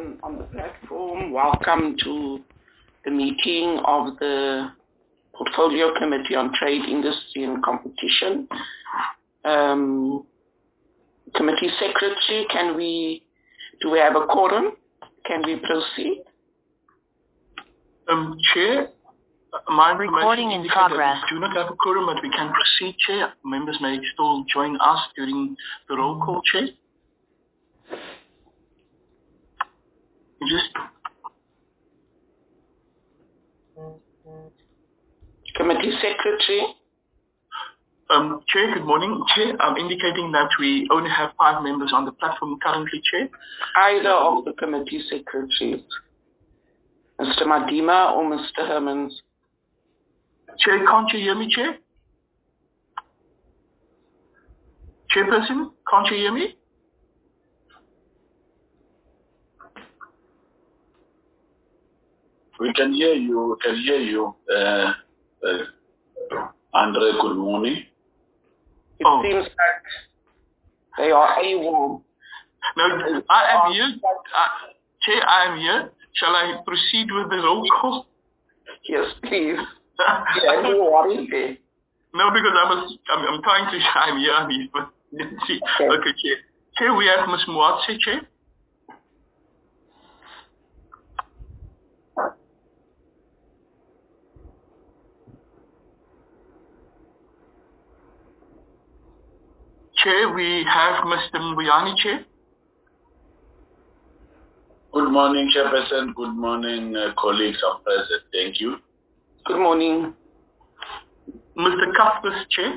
everyone on the platform. Welcome to the meeting of the Portfolio Committee on Trade, Industry and Competition. Committee Secretary, do we have a quorum? Can we proceed? Chair, my recording in progress. We do not have a quorum, but we can proceed, Chair. Members may still join us during the roll call, Chair. Committee Secretary. Chair, good morning. Chair, I'm indicating that we only have 5 members on the platform currently, Chair. Either of the committee secretaries, Mr. Madima or Mr. Hermans. Chair, can't you hear me, Chair? Chairperson, can't you hear me? We can hear you. Andre, good morning. It seems like they are AWOL. No, I am here. Chair, I am here. Shall I proceed with the roll call? Yes, please. Yeah, no worries there. No, because I'm trying to. I'm here. Let's see. Okay, Chair. Chair, we have Ms. Moatse, Chair. Chair, we have Mr. Mbuyani, Chair. Good morning, Chairperson. Good morning, colleagues of present. Thank you. Good morning. Mr. Cuthbert, Chair.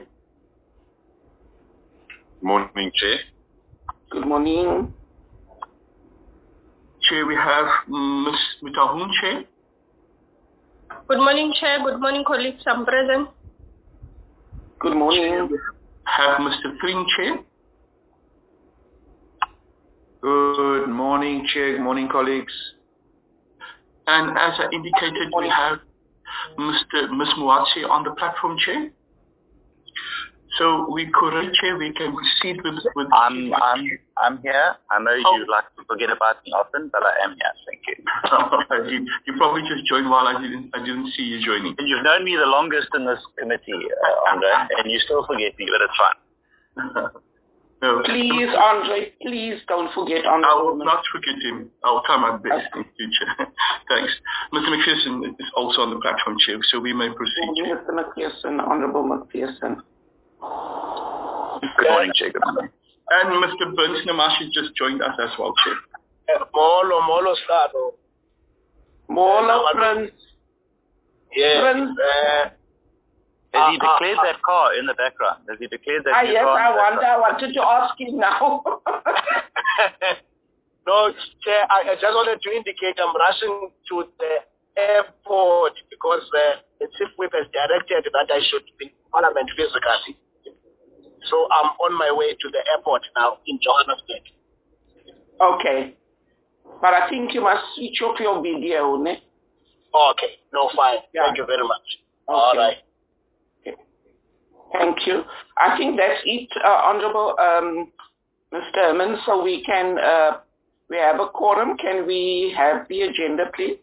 Morning, Chair. Good morning. Chair, we have Ms. Mutahun, Chair. Good morning, Chair. Good morning, colleagues. I'm present. Good morning. Chair, we have Mr. Tring, Chair. Good morning, Chair. Good morning, colleagues. And as I indicated, we have Ms. Moatse on the platform, Chair. So we could, Chair, we can proceed with. I'm here. I know you like to forget about me often, but I am here. Thank you. You probably just joined while I didn't see you joining. You've known me the longest in this committee, Andre, and you still forget me, but it's fine. No. Please, Andre, please don't forget Andre. I will not forget him. I will try my best in future. Thanks. Mr. McPherson is also on the platform, Chair, so we may proceed. Mr. McPherson, Honourable McPherson. Good morning, Chair. Good morning. And Mr. Burns Namashi just joined us as well, Chair. Molo Stado. Molo Prince. Yes. Prince. Has he declared that car in the background? Has he declared that yes, car I wanted to ask him now. No, Chair, I just wanted to indicate I'm rushing to the airport because the Chief Whip has directed that I should be in Parliament physically. So I'm on my way to the airport now in Johannesburg. Okay. But I think you must switch off your video, ne? Okay. No, fine. Yeah. Thank you very much. Okay. All right. Okay. Thank you. I think that's it, Honourable Mr. Herman. So we can, we have a quorum. Can we have the agenda, please?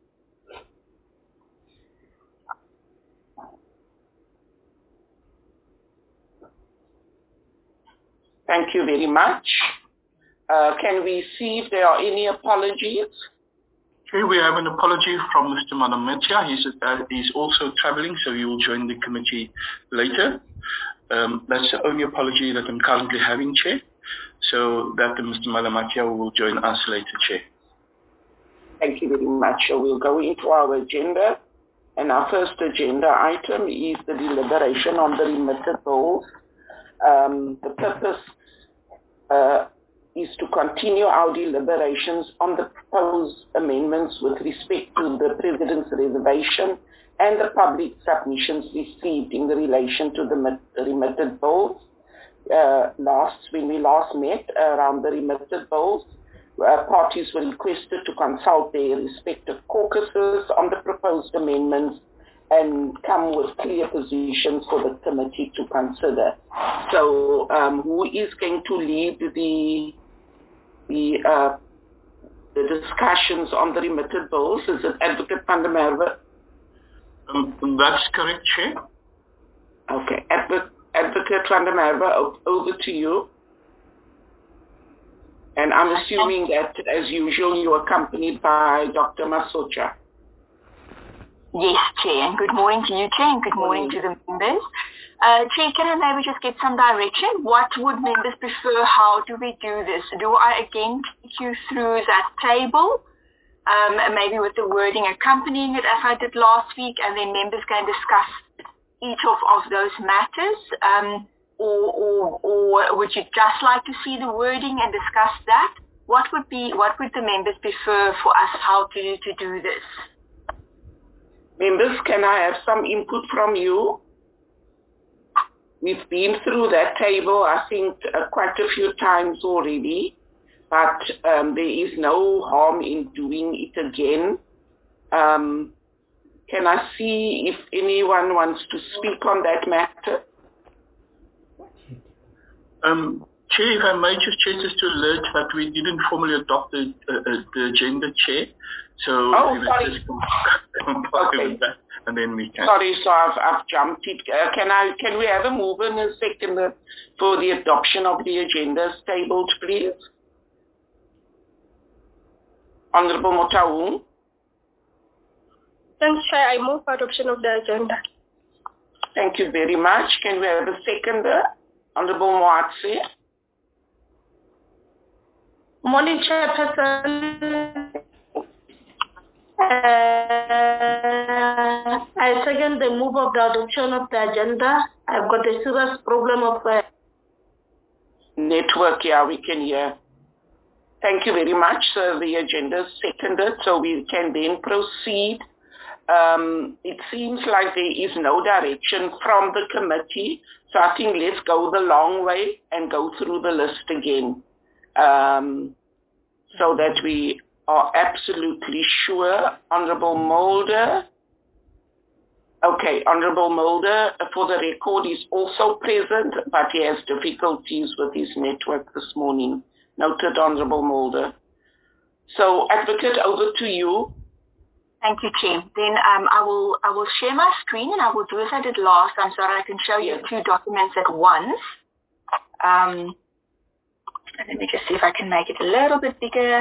Thank you very much. Can we see if there are any apologies? Okay, we have an apology from Mr. Manametia. He's also traveling, so he will join the committee later. That's the only apology that I'm currently having, Chair. So that Mr. Manametia will join us later, Chair. Thank you very much. So we'll go into our agenda. And our first agenda item is the deliberation on the remitted bills. The purpose is to continue our deliberations on the proposed amendments with respect to the President's reservation and the public submissions received in relation to the remitted bills. When we last met around the remitted bills, parties were requested to consult their respective caucuses on the proposed amendments and come with clear positions for the committee to consider. So who is going to lead the discussions on the remitted bills. Is it Advocate van der Merwe? That's correct, Chair. Okay. Advocate van der Merwe, over to you. And I'm assuming that, as usual, you're accompanied by Dr. Masocha. Yes, Chair. And good morning to you, Chair, and good morning to the members. Chair, can I maybe just get some direction? What would members prefer? How do we do this? Do I again take you through that table, maybe with the wording accompanying it as I did last week, and then members can discuss each of those matters? Or would you just like to see the wording and discuss that? What would the members prefer for us how to do this? Members, can I have some input from you? We've been through that table, I think, quite a few times already, but there is no harm in doing it again. Can I see if anyone wants to speak on that matter? Chair, if I may just alert that we didn't formally adopt the agenda, Chair. So sorry. Just comply with that, and then we can. Sorry, so I've jumped it. Can we have a move in a second for the adoption of the agendas tabled, please? Honorable Motaung. Thanks, Chair. I move for adoption of the agenda. Thank you very much. Can we have a seconder? Honorable Moatse. Morning, Chairperson. I second the move of the adoption of the agenda. I've got a serious problem of network. Yeah, we can hear. Thank you very much. So the agenda is seconded, so we can then proceed. It seems like there is no direction from the committee, so I think let's go the long way and go through the list again, so that we are absolutely sure. Honorable Mulder. Okay, Honorable Mulder, for the record, is also present, but he has difficulties with his network this morning. Noted, Honorable Mulder. So, Advocate, over to you. Thank you, Chair. Then I will share my screen, and I will do as I did last time so that I can show you two documents at once. Let me just see if I can make it a little bit bigger.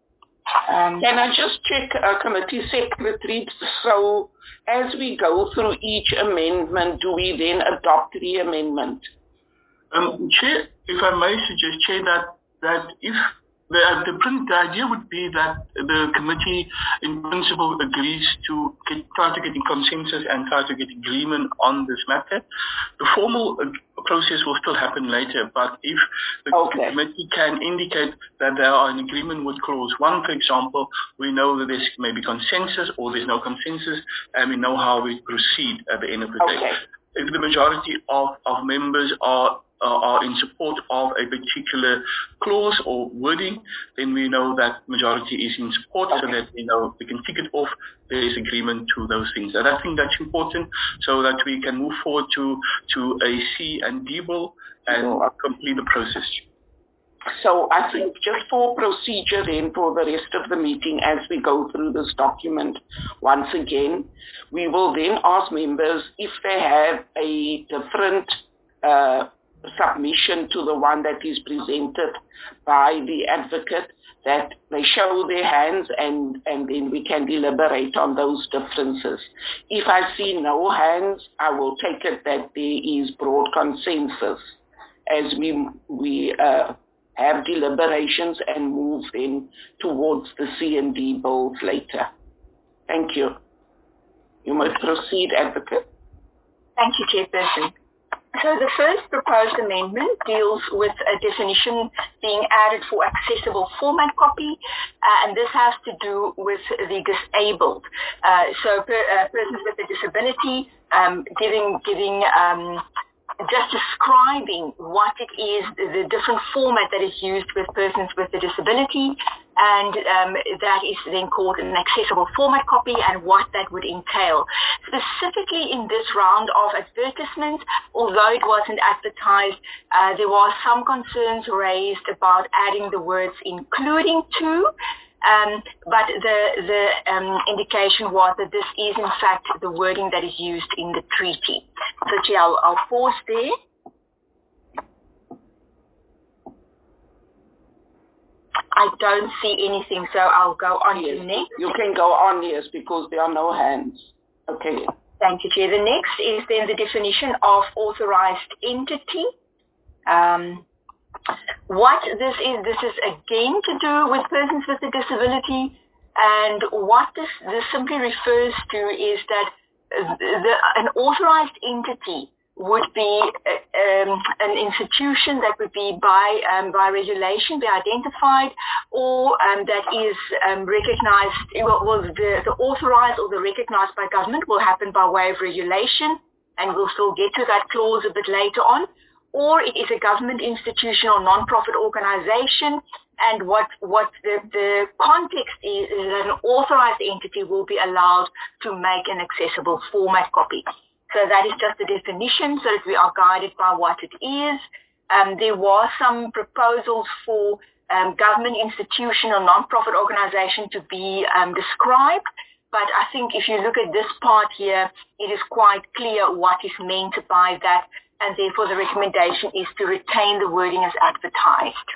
Can I just check, Committee Secretary, so as we go through each amendment, do we then adopt the amendment? Chair, if I may suggest, Chair, that if the idea would be that the committee in principle agrees to try to get a consensus and try to get agreement on this matter. The formal process will still happen later, but if the committee can indicate that they are in agreement with clause 1, for example, we know that there's maybe consensus or there's no consensus, and we know how we proceed at the end of the day. If the majority of members are in support of a particular clause or wording, then we know that majority is in support, so that we know we can tick it off. There is agreement to those things, and I think that's important, so that we can move forward to a C and D bill and complete the process. So I think just for procedure then for the rest of the meeting, as we go through this document once again, we will then ask members if they have a different submission to the one that is presented by the advocate, that they show their hands, and then we can deliberate on those differences. If I see no hands, I will take it that there is broad consensus as we have deliberations and move then towards the C and D bills later. Thank you. You may proceed, Advocate. Thank you, Chairperson. So the first proposed amendment deals with a definition being added for accessible format copy, and this has to do with the disabled. So persons with a disability, giving just describing what it is, the different format that is used with persons with a disability, and that is then called an accessible format copy, and what that would entail. Specifically in this round of advertisements, although it wasn't advertised, there were some concerns raised about adding the words including to, But the indication was that this is in fact the wording that is used in the treaty. So Chair, I'll pause there. I don't see anything, so I'll go on to next. You can go on, yes, because there are no hands. Okay. Thank you, Chair. The next is then the definition of authorized entity. What this is again to do with persons with a disability, and what this simply refers to is that an authorized entity would be an institution that would be by regulation be identified, or that is recognized. Well, the authorized or the recognized by government will happen by way of regulation, and we'll still get to that clause a bit later on. Or it is a government institution or non-profit organization, and what the context is that an authorized entity will be allowed to make an accessible format copy. So that is just the definition, so that we are guided by what it is. There were some proposals for government institution or non-profit organization to be described, but I think if you look at this part here, it is quite clear what is meant by that, and therefore the recommendation is to retain the wording as advertised.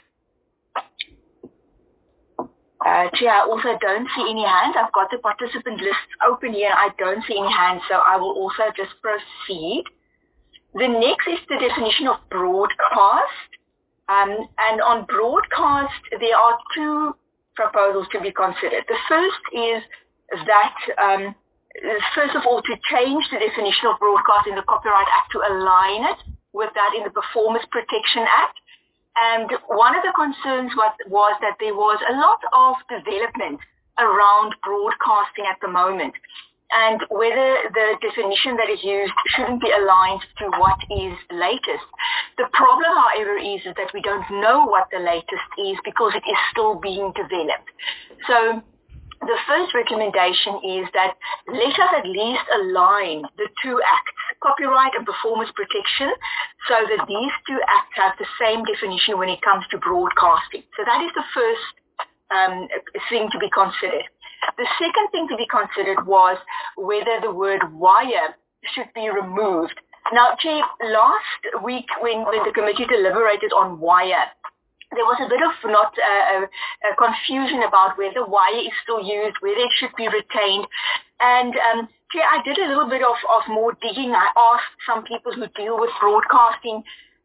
Chair, I also don't see any hands. I've got the participant list open here. I don't see any hands, so I will also just proceed. The next is the definition of broadcast. And on broadcast, there are two proposals to be considered. The first is that, first of all, to change the definition of broadcast in the Copyright Act to align it with that in the Performance Protection Act. And one of the concerns was that there was a lot of development around broadcasting at the moment, and whether the definition that is used shouldn't be aligned to what is latest. The problem, however, is that we don't know what the latest is because it is still being developed. So the first recommendation is that let us at least align the two acts, copyright and performance protection, so that these two acts have the same definition when it comes to broadcasting. So that is the first thing to be considered. The second thing to be considered was whether the word wire should be removed. Now, Chair, last week when the committee deliberated on wire, there was a bit of a confusion about whether wire is still used, whether it should be retained. And Chair, I did a little bit of more digging. I asked some people who deal with broadcasting,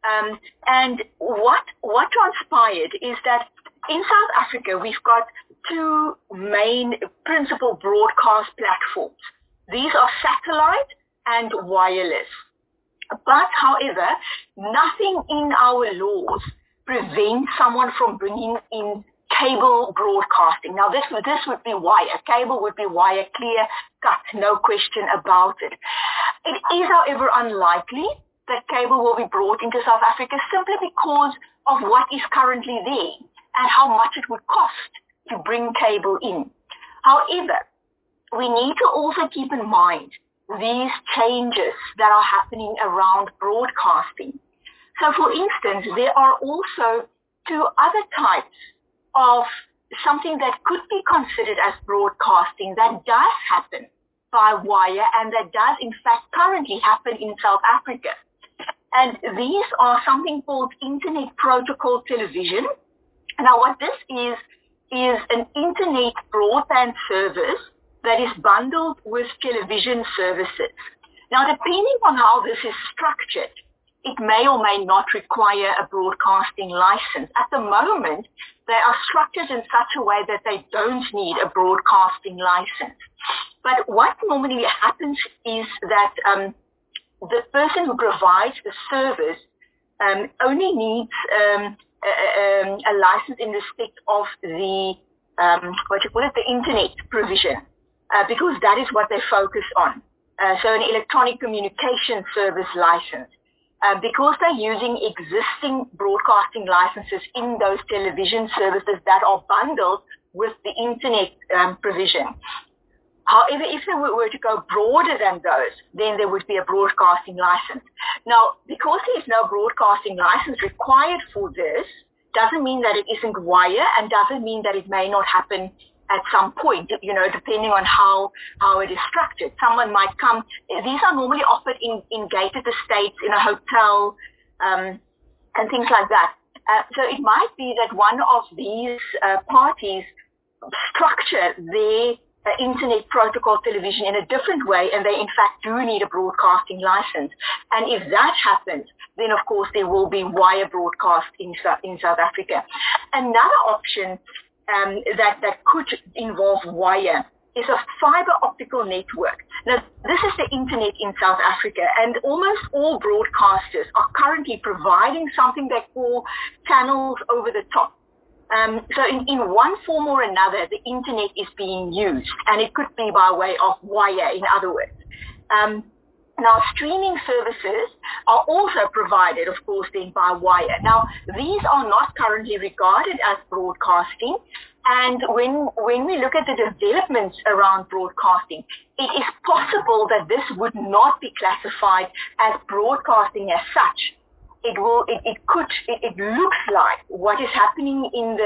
and what transpired is that in South Africa, we've got two main principal broadcast platforms. These are satellite and wireless. But, however, nothing in our laws prevents someone from bringing in cable broadcasting. Now, this would be wire. Cable would be wire, clear cut, no question about it. It is, however, unlikely that cable will be brought into South Africa simply because of what is currently there and how much it would cost to bring cable in. However, we need to also keep in mind these changes that are happening around broadcasting. So, for instance, there are also two other types of something that could be considered as broadcasting that does happen by wire and that does, in fact, currently happen in South Africa. And these are something called Internet Protocol Television. Now, what this is an internet broadband service that is bundled with television services. Now, depending on how this is structured, it may or may not require a broadcasting license. At the moment, they are structured in such a way that they don't need a broadcasting license. But what normally happens is that the person who provides the service only needs a license in respect of the the internet provision, because that is what they focus on. So an electronic communication service license. Because they're using existing broadcasting licenses in those television services that are bundled with the internet provision. However, if they were to go broader than those, then there would be a broadcasting license. Now, because there's no broadcasting license required for this, doesn't mean that it isn't wire and doesn't mean that it may not happen at some point, depending on how it is structured. Someone might come. These are normally offered in gated estates, in a hotel, and things like that. So it might be that one of these parties structure their internet protocol television in a different way, and they in fact do need a broadcasting license. And if that happens, then of course there will be wire broadcast in South Africa. Another option that could involve wire is a fiber optical network. Now, this is the internet in South Africa, and almost all broadcasters are currently providing something they call channels over the top. So in one form or another, the internet is being used, and it could be by way of wire, in other words. Now, streaming services are also provided, of course, then by wire. Now, these are not currently regarded as broadcasting, and when we look at the developments around broadcasting, it is possible that this would not be classified as broadcasting as such. It looks like what is happening in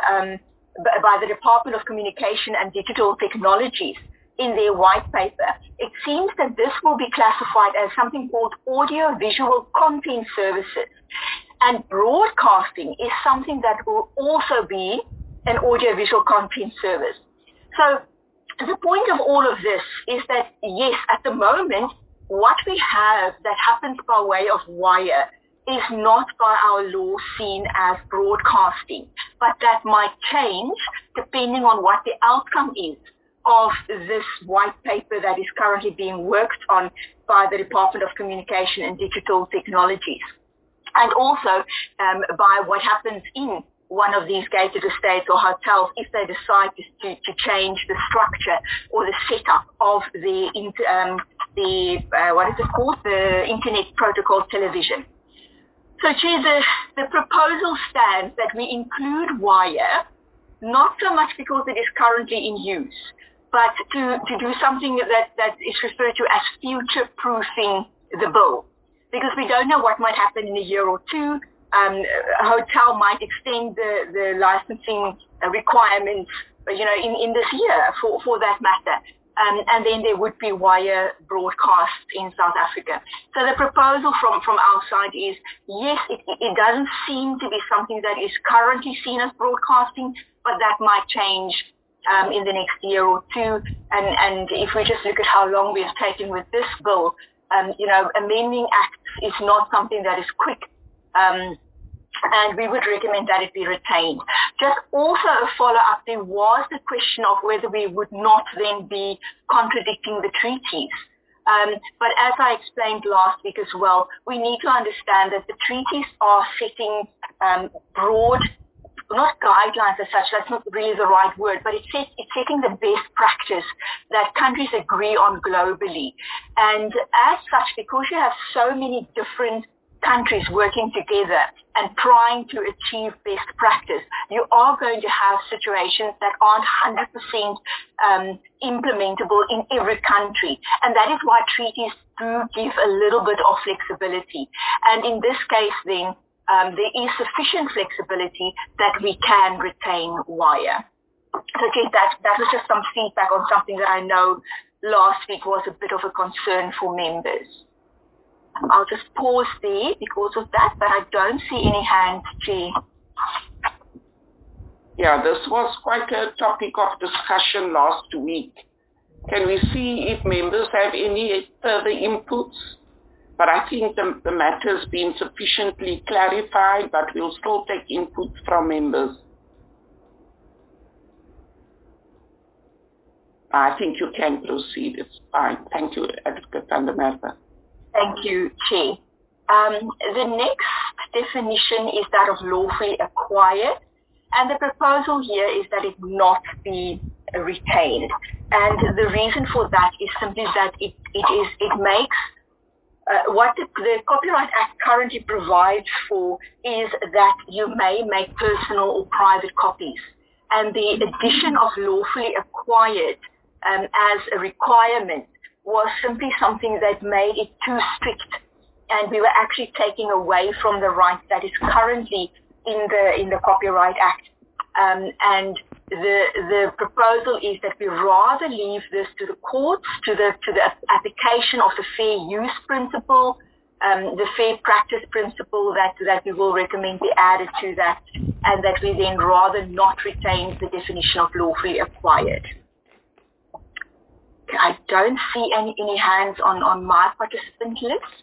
by the Department of Communication and Digital Technologies in their white paper. It seems that this will be classified as something called audio-visual content services. And broadcasting is something that will also be an audio-visual content service. So the point of all of this is that, yes, at the moment, what we have that happens by way of wire is not by our law seen as broadcasting, but that might change depending on what the outcome is of this white paper that is currently being worked on by the Department of Communication and Digital Technologies. And also by what happens in one of these gated estates or hotels if they decide to change the structure or the setup of the Internet Protocol Television. So, Chair, the proposal stands that we include wire, not so much because it is currently in use, but to do something that is referred to as future-proofing the bill. Because we don't know what might happen in a year or two. A hotel might extend the licensing requirements, in this year for that matter. And then there would be wire broadcast in South Africa. So the proposal from our side is, yes, it doesn't seem to be something that is currently seen as broadcasting, but that might change in the next year or two. And if we just look at how long we've taken with this bill, amending acts is not something that is quick. And we would recommend that it be retained. Just also a follow-up, there was the question of whether we would not then be contradicting the treaties. But as I explained last week as well, we need to understand that the treaties are setting broad, not guidelines as such, that's not really the right word, but it's setting the best practice that countries agree on globally. And as such, because you have so many different countries working together and trying to achieve best practice, you are going to have situations that aren't 100% implementable in every country. And that is why treaties do give a little bit of flexibility. And in this case, then, there is sufficient flexibility that we can retain wire. Okay, that was just some feedback on something that I know last week was a bit of a concern for members. I'll just pause there because of that, but I don't see any hands, Chair. Yeah, this was quite a topic of discussion last week. Can we see if members have any further inputs? But I think the matter's been sufficiently clarified, but we'll still take input from members. I think you can proceed. It's fine. Thank you, Advocate van der Merwe. Thank you, Chair. The next definition is that of lawfully acquired, and the proposal here is that it not be retained. And the reason for that is simply that it makes what the Copyright Act currently provides for is that you may make personal or private copies. And the addition of lawfully acquired as a requirement was simply something that made it too strict, and we were actually taking away from the right that is currently in the Copyright Act. And the proposal is that we rather leave this to the courts, to the application of the fair use principle, the fair practice principle that we will recommend be added to that, and that we then rather not retain the definition of lawfully acquired. I don't see any hands on my participant list.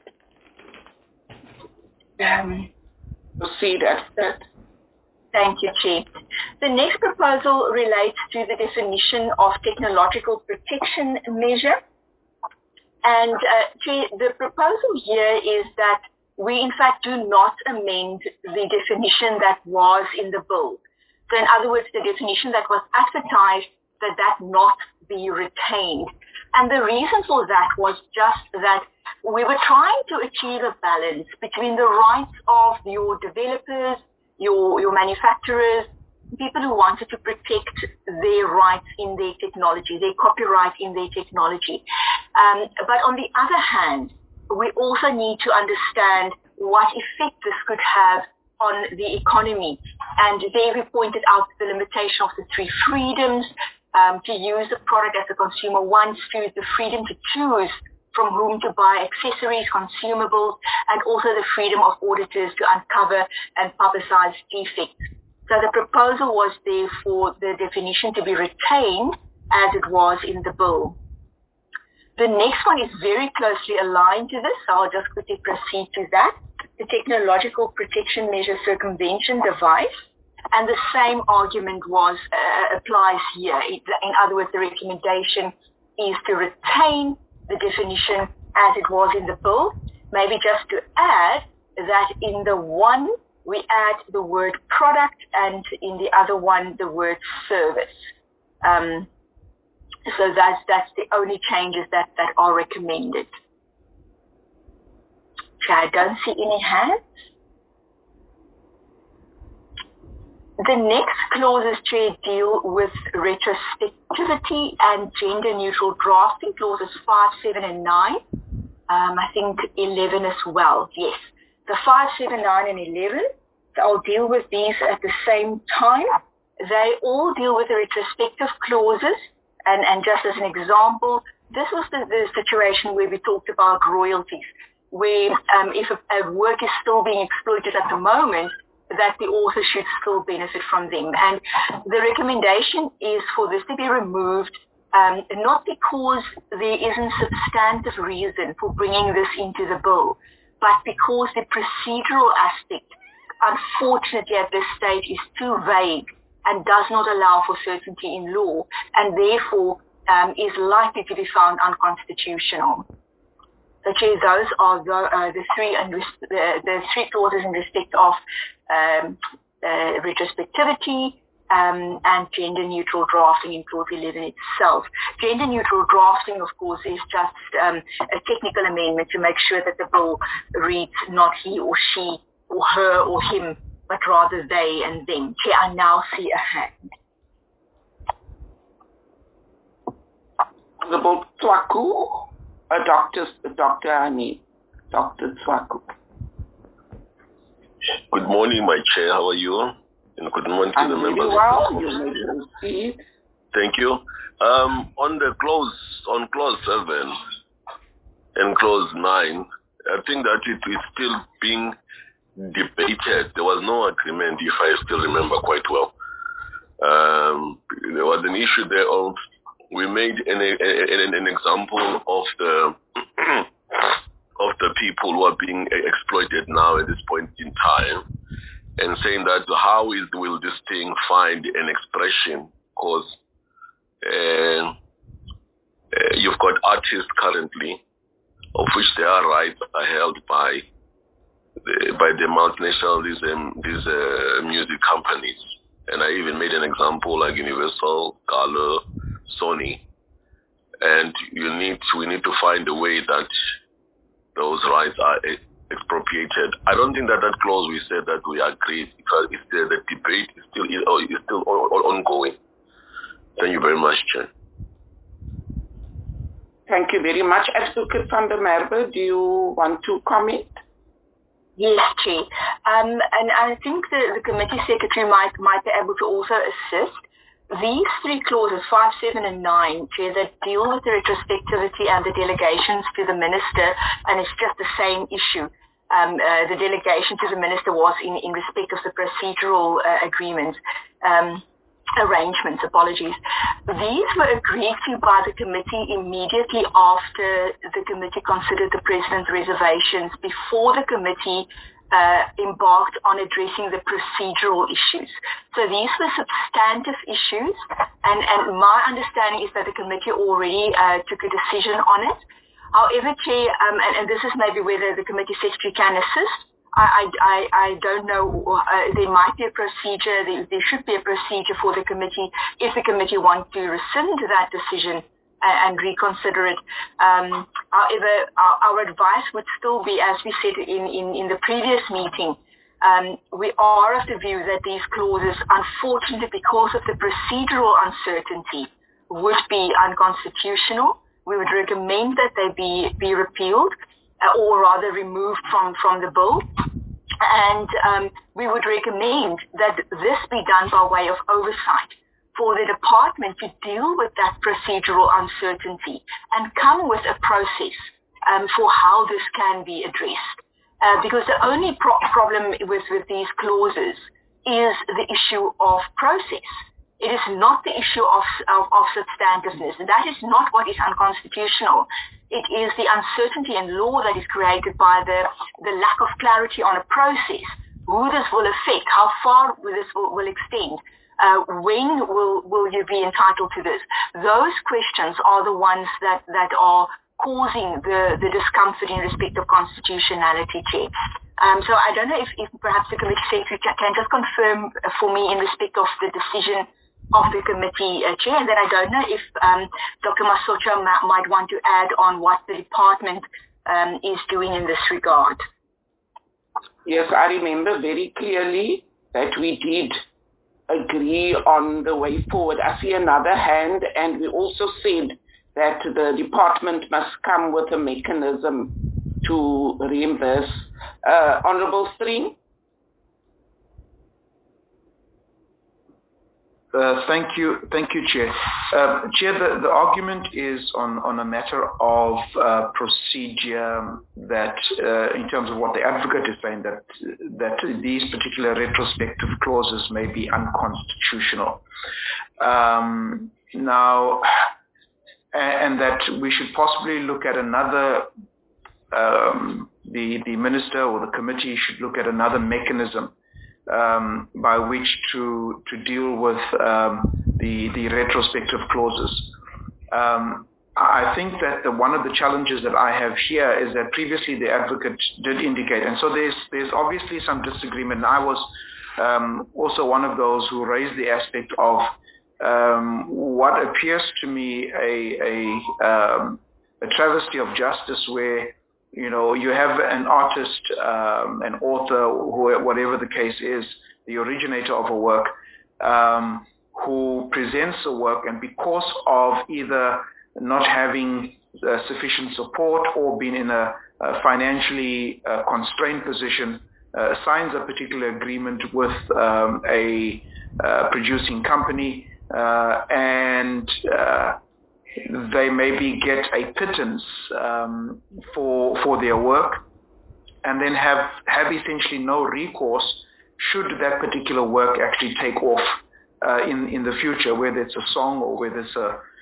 Proceed as that. Thank you, Chair. The next proposal relates to the definition of technological protection measure. And Chair, the proposal here is that we in fact do not amend the definition that was in the bill. So in other words, the definition that was advertised, that not be retained. And the reason for that was just that we were trying to achieve a balance between the rights of your developers, your manufacturers, people who wanted to protect their rights in their technology, their copyright in their technology. But on the other hand, we also need to understand what effect this could have on the economy. And there we pointed out the limitation of the 3 freedoms, to use the product as the consumer wants to, the freedom to choose from whom to buy accessories, consumables, and also the freedom of auditors to uncover and publicize defects. So the proposal was there for the definition to be retained as it was in the bill. The next one is very closely aligned to this, so I'll just quickly proceed to that. The technological protection measure circumvention device. And the same argument applies here. In other words, the recommendation is to retain the definition as it was in the bill. Maybe just to add that in the one, we add the word product, and in the other one, the word service. So that's the only changes that are recommended. Okay, I don't see any hands. The next clauses, Chair, deal with retrospectivity and gender-neutral drafting, clauses 5, 7, and 9. I think 11 as well, yes. The 5, 7, 9, and 11, so I'll deal with these at the same time. They all deal with the retrospective clauses, and just as an example, this was the situation where we talked about royalties, where if a work is still being exploited at the moment, that the author should still benefit from them. And the recommendation is for this to be removed, not because there isn't substantive reason for bringing this into the bill, but because the procedural aspect, unfortunately at this stage, is too vague and does not allow for certainty in law, and therefore is likely to be found unconstitutional. So, Chair, those are the three clauses in respect of retrospectivity and gender-neutral drafting in Clause 11 itself. Gender-neutral drafting, of course, is just a technical amendment to make sure that the bill reads not he or she or her or him, but rather they and them. Chair, I now see a hand. Honorable Tswaku. Dr. Hani, Dr. Tswaku. Good morning, my chair. How are you? And good morning to the members. Well. You may proceed. Thank you. On clause 7 and clause 9, I think that it is still being debated. There was no agreement, if I still remember quite well. There was an issue there of, we made an example of the of the people who are being exploited now at this point in time, and saying that how will this thing find an expression? Because you've got artists currently, of which their rights are held by the multinational these music companies, and I even made an example like Universal, Gala, Sony, and we need to find a way that those rights are expropriated. I don't think that clause we said that we agreed, because the debate is still ongoing. Thank you very much, Chair. Thank you very much. Advocate van der Merwe, do you want to comment? Yes, Chair. And I think the committee secretary might be able to also assist. These three clauses, 5, 7, and 9, Chair, that deal with the retrospectivity and the delegations to the Minister, and it's just the same issue. The delegation to the Minister was in respect of the procedural agreements. Arrangements, apologies. These were agreed to by the committee immediately after the committee considered the President's reservations, before the committee embarked on addressing the procedural issues. So these were substantive issues, and my understanding is that the committee already took a decision on it. However, Chair, and this is maybe whether the committee secretary can assist, I don't know. There might be a procedure. There should be a procedure for the committee if the committee wants to rescind that decision and reconsider it. However, our advice would still be, as we said in the previous meeting, we are of the view that these clauses, unfortunately, because of the procedural uncertainty, would be unconstitutional. We would recommend that they be repealed, or rather removed from the bill. And we would recommend that this be done by way of oversight for the department to deal with that procedural uncertainty and come with a process for how this can be addressed. Because the only problem with these clauses is the issue of process. It is not the issue of substantiveness. That is not what is unconstitutional. It is the uncertainty in law that is created by the lack of clarity on a process, who this will affect, how far this will extend, when will you be entitled to this. Those questions are the ones that are causing the discomfort in respect of constitutionality, Chair. So I don't know if perhaps the committee secretary can just confirm for me in respect of the decision of the committee, Chair, and then I don't know if Dr. Masocha might want to add on what the department is doing in this regard. Yes, I remember very clearly that we did agree on the way forward. I see another hand, and we also said that the department must come with a mechanism to reimburse. Honourable String? Thank you, Chair. Chair, the argument is on a matter of procedure that, in terms of what the advocate is saying, that these particular retrospective clauses may be unconstitutional. Now, and that we should possibly look at another, the minister or the committee should look at another mechanism by which to deal with the retrospective clauses. I think that one of the challenges that I have here is that previously the advocate did indicate, and so there's obviously some disagreement. I was also one of those who raised the aspect of what appears to me a travesty of justice, where you have an artist, an author, whatever the case is, the originator of a work, who presents a work, and because of either not having sufficient support or being in a financially constrained position, signs a particular agreement with a producing company, and they maybe get a pittance for their work, and then have essentially no recourse should that particular work actually take off in the future, whether it's a song or whether it's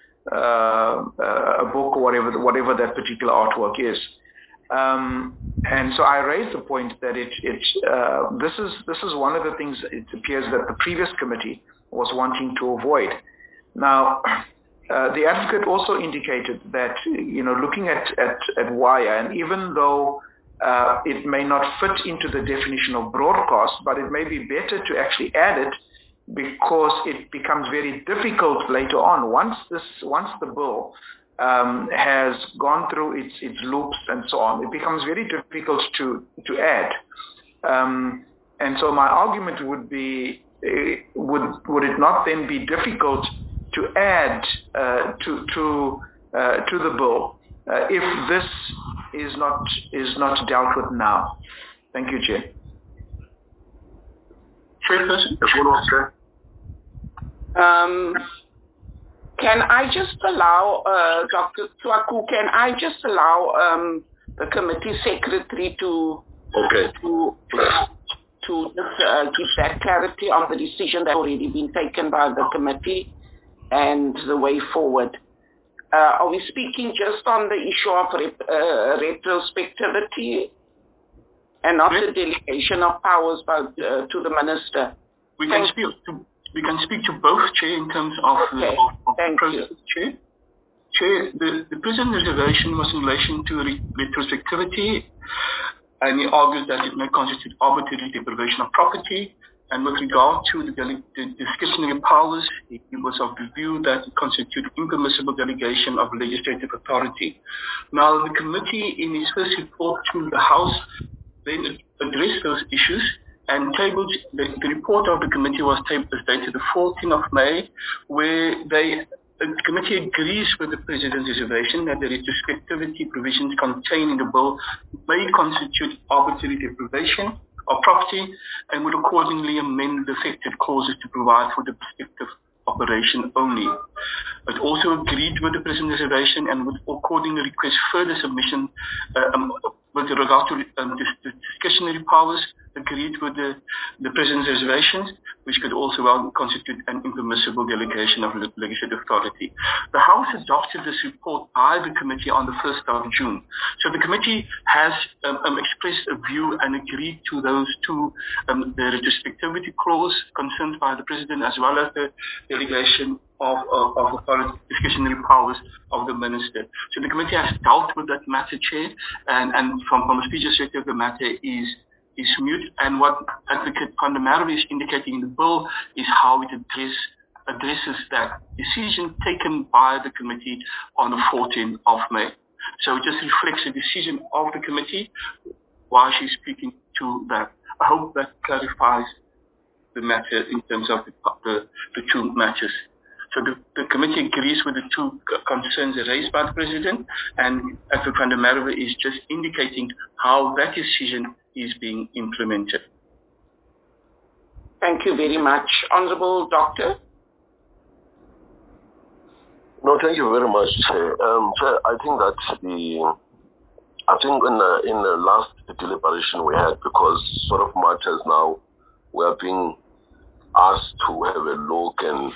a book or whatever that particular artwork is. And so I raised the point that this is one of the things it appears that the previous committee was wanting to avoid. Now, the advocate also indicated that, looking at wire, and even though it may not fit into the definition of broadcast, but it may be better to actually add it, because it becomes very difficult later on. Once the bill has gone through its loops and so on, it becomes very difficult to add. And so my argument would be, would it not then be difficult to add to the bill if this is not dealt with now? Thank you, Chair. Chairperson, as well, Chair. Can I just allow, Dr. Twaku, can I just allow the committee secretary to give that clarity on the decision that's already been taken by the committee and the way forward? Are we speaking just on the issue of retrospectivity and not the delegation of powers to the minister? We can speak to both, Chair, in terms of the process, Chair. Chair, the prison reservation was in relation to retrospectivity, and he argued that it may constitute arbitrary deprivation of property. And with regard to the discretionary powers, he was of the view that it constitutes impermissible delegation of legislative authority. Now, the committee, in its first report to the House, then addressed those issues and tabled the report of the committee was dated the 14th of May, where the committee agrees with the President's reservation that the retrospectivity provisions contained in the bill may constitute arbitrary deprivation of property and would accordingly amend the affected clauses to provide for the prospective operation only. It also agreed with the President's reservation and would accordingly request further submission with regard to the discretionary powers, agreed with the President's reservations, which could also well constitute an impermissible delegation of legislative authority. The House adopted this report by the committee on the 1st of June. So the committee has expressed a view and agreed to those two, the retrospectivity clause concerned by the President as well as the delegation of authority, discretionary powers of the minister. So the committee has dealt with that matter, Chair, and from the speaker's perspective, the matter is mute, and what Advocate van der Merwe is indicating in the bill is how it addresses that decision taken by the committee on the 14th of May. So it just reflects the decision of the committee while she's speaking to that. I hope that clarifies the matter in terms of the two matters. So the committee agrees with the two concerns raised by the President, and Advocate van der Merwe is just indicating how that decision is being implemented. Thank you very much. Honorable Doctor? No, thank you very much, Chair. Chair, I think that in the last deliberation we had, because sort of matters now were being asked to have a look and,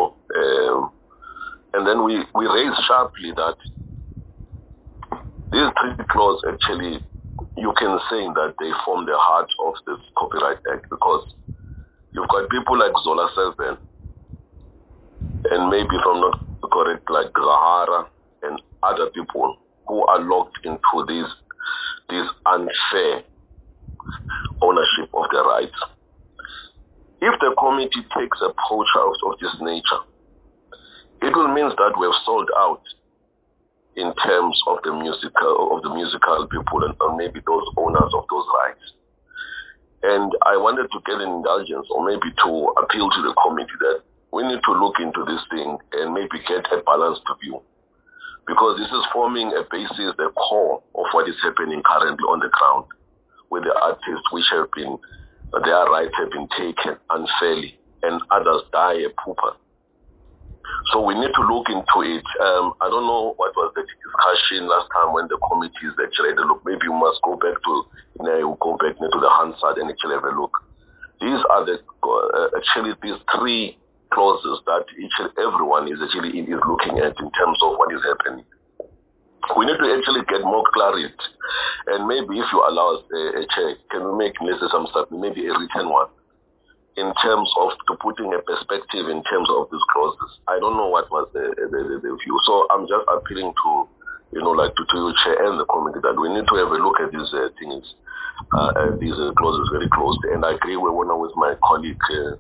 and then we raised sharply that these three clauses actually, you can say that they form the heart of this Copyright Act, because you've got people like Zola 7 and maybe if I'm not correct, like Zahara and other people who are locked into this unfair ownership of their rights. If the committee takes a approach of this nature, it will mean that we've sold out in terms of the musical people and maybe those owners of those rights. And I wanted to get an indulgence or maybe to appeal to the committee that we need to look into this thing and maybe get a balanced view, because this is forming a basis, the core of what is happening currently on the ground with the artists which have been, their rights have been taken unfairly and others die a pauper. So we need to look into it. I don't know what was the discussion last time when the committees actually had a look. Maybe you must go back to, go back to the Hansard and actually have a look. These are actually these three clauses that everyone is actually looking at in terms of what is happening. We need to actually get more clarity, and maybe if you allow us, Chair, can we make some stuff, maybe a written one, in terms of putting a perspective in terms of these clauses. I don't know what was the view. So I'm just appealing to, to you, Chair, and the committee that we need to have a look at these things, these clauses very closely. And I agree with my colleague,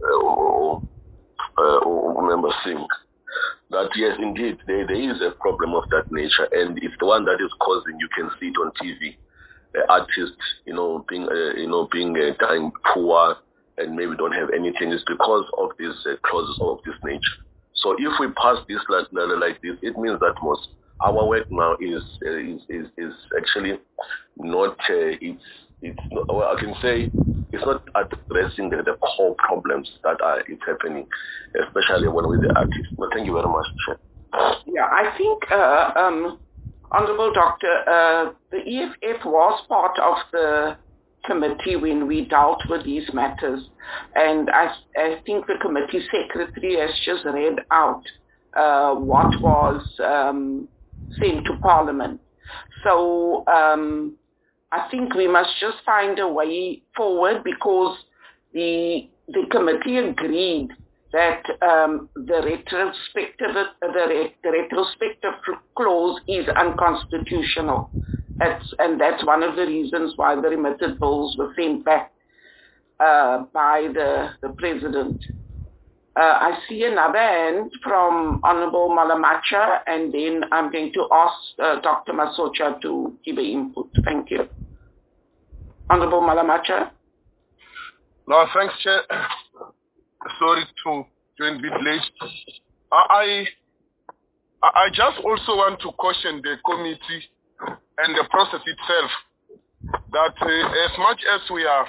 Member Singh, that yes, indeed, there is a problem of that nature, and it's the one that is causing, you can see it on TV, artists, being dying poor, and maybe don't have anything. Is because of these clauses of this nature. So if we pass this like this, it means that our work now is actually not. It's well, I can say it's not addressing the core problems that are happening, especially when with the artists. But thank you very much, Chair. Yeah, I think, Honorable Doctor, the EFF was part of the committee when we dealt with these matters, and I think the committee secretary has just read out what was sent to Parliament. So I think we must just find a way forward, because the committee agreed that the retrospective clause is unconstitutional. And that's one of the reasons why the remitted bills were sent back by the President. I see another hand from Honorable Malamacha, and then I'm going to ask Dr. Masocha to give an input. Thank you. Honorable Malamacha. No, thanks, Chair. Sorry to join a bit late. I just also want to caution the committee and the process itself that as much as we are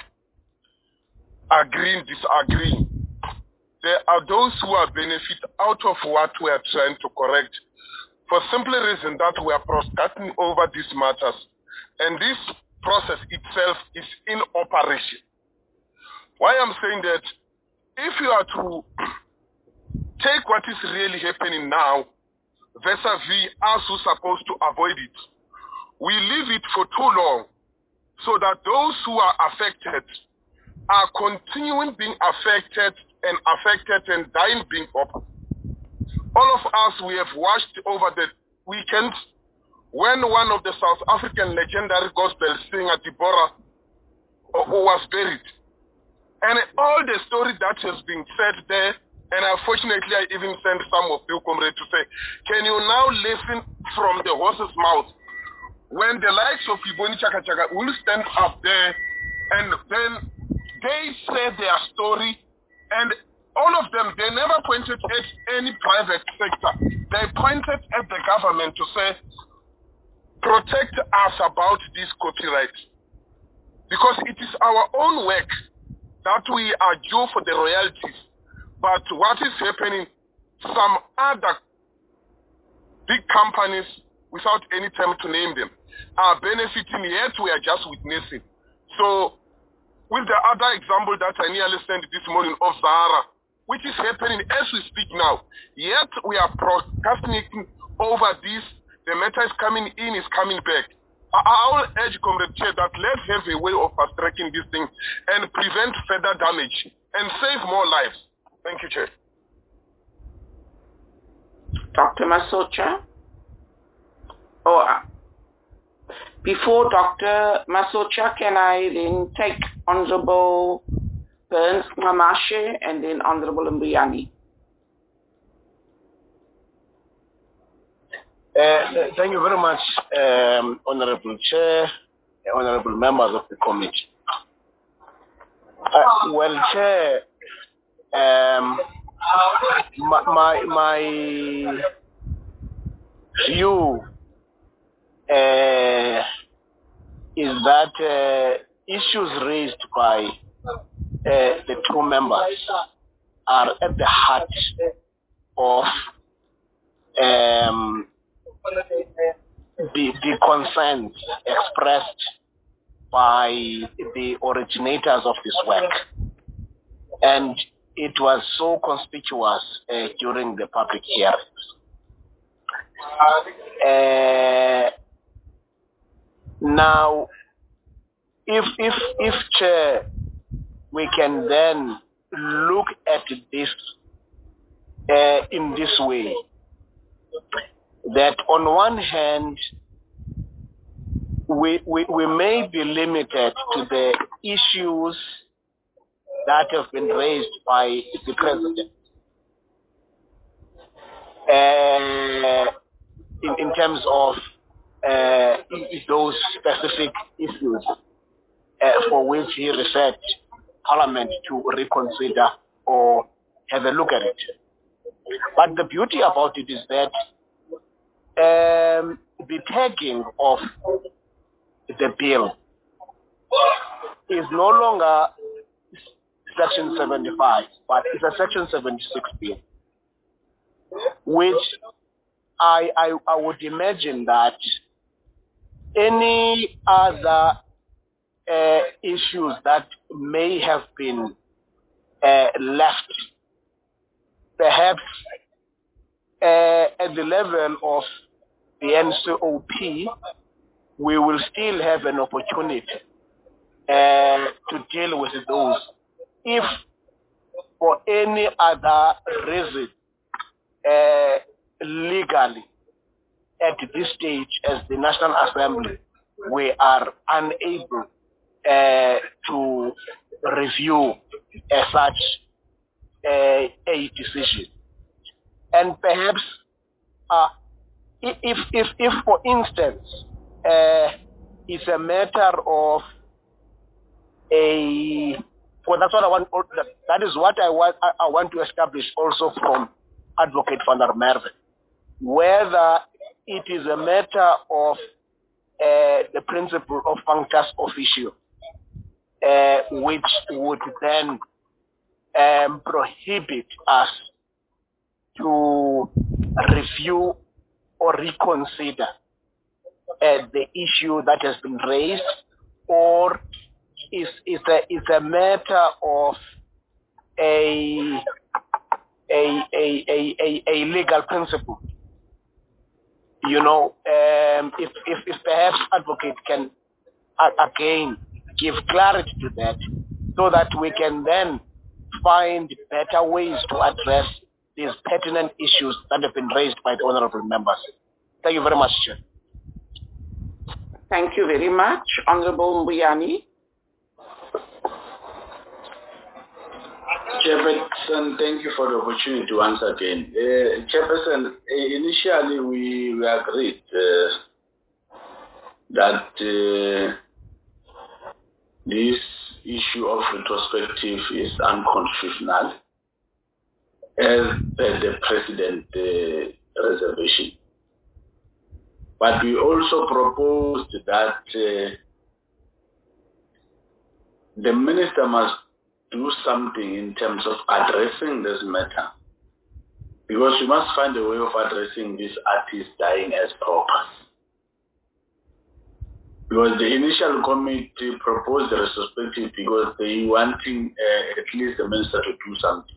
agreeing, disagreeing, there are those who are benefit out of what we are trying to correct, for simply reason that we are broadcasting over these matters, and this process itself is in operation. Why I'm saying that, if you are to take what is really happening now vis-a-vis us who are supposed to avoid it, we leave it for too long so that those who are affected are continuing being affected and dying being up. All of us, we have watched over the weekend when one of the South African legendary gospel singer, Deborah, was buried. And all the story that has been said there, and unfortunately I even sent some of you, comrades, to say, can you now listen from the horse's mouth when the likes of Iboni Chaka Chaka will stand up there and then they say their story, and all of them, they never pointed at any private sector. They pointed at the government to say, protect us about this copyright. Because it is our own work that we are due for the royalties. But what is happening, some other big companies, without any time to name them, are benefiting, yet we are just witnessing. So, with the other example that I nearly sent this morning of Zahara, which is happening as we speak now, yet we are procrastinating over this, the matter is coming in, is coming back. I will urge Comrade Chair that let's have a way of fast-tracking this thing and prevent further damage and save more lives. Thank you, Chair. Dr. Masocha? Before Dr. Masocha, can I then take Honorable Burns Mamashe and then Honorable Mbuyani? Thank you very much, Honorable Chair, Honorable members of the committee. Well, Chair, my view is that issues raised by the two members are at the heart of the concerns expressed by the originators of this work. And it was so conspicuous during the public hearings. Now, if Chair, we can then look at this in this way, that on one hand, we may be limited to the issues that have been raised by the President in terms of those specific issues for which he referred Parliament to reconsider or have a look at it. But the beauty about it is that the tagging of the bill is no longer Section 75, but it's a Section 76 bill, which I would imagine that any other issues that may have been left, perhaps at the level of the NCOP, we will still have an opportunity to deal with those. If for any other reason, legally, at this stage as the National Assembly, we are unable to review such a decision. And perhaps if for instance, it's a matter of that's what I want. That is what I want to establish also from Advocate van der Merwe, whether it is a matter of the principle of functus officio, which would then prohibit us to review or reconsider the issue that has been raised, or is a matter of a legal principle. You know, if perhaps Advocate can again give clarity to that, so that we can then find better ways to address these pertinent issues that have been raised by the honorable members. Thank you very much, Chair. Thank you very much. Honorable Mbuyane. Chairperson, thank you for the opportunity to once again. Chairperson, initially we agreed that this issue of retrospective is unconstitutional as per the President reservation. But we also proposed that the minister must do something in terms of addressing this matter, because we must find a way of addressing this artist dying as paupers. Because the initial committee proposed the retrospective because they wanting at least the minister to do something.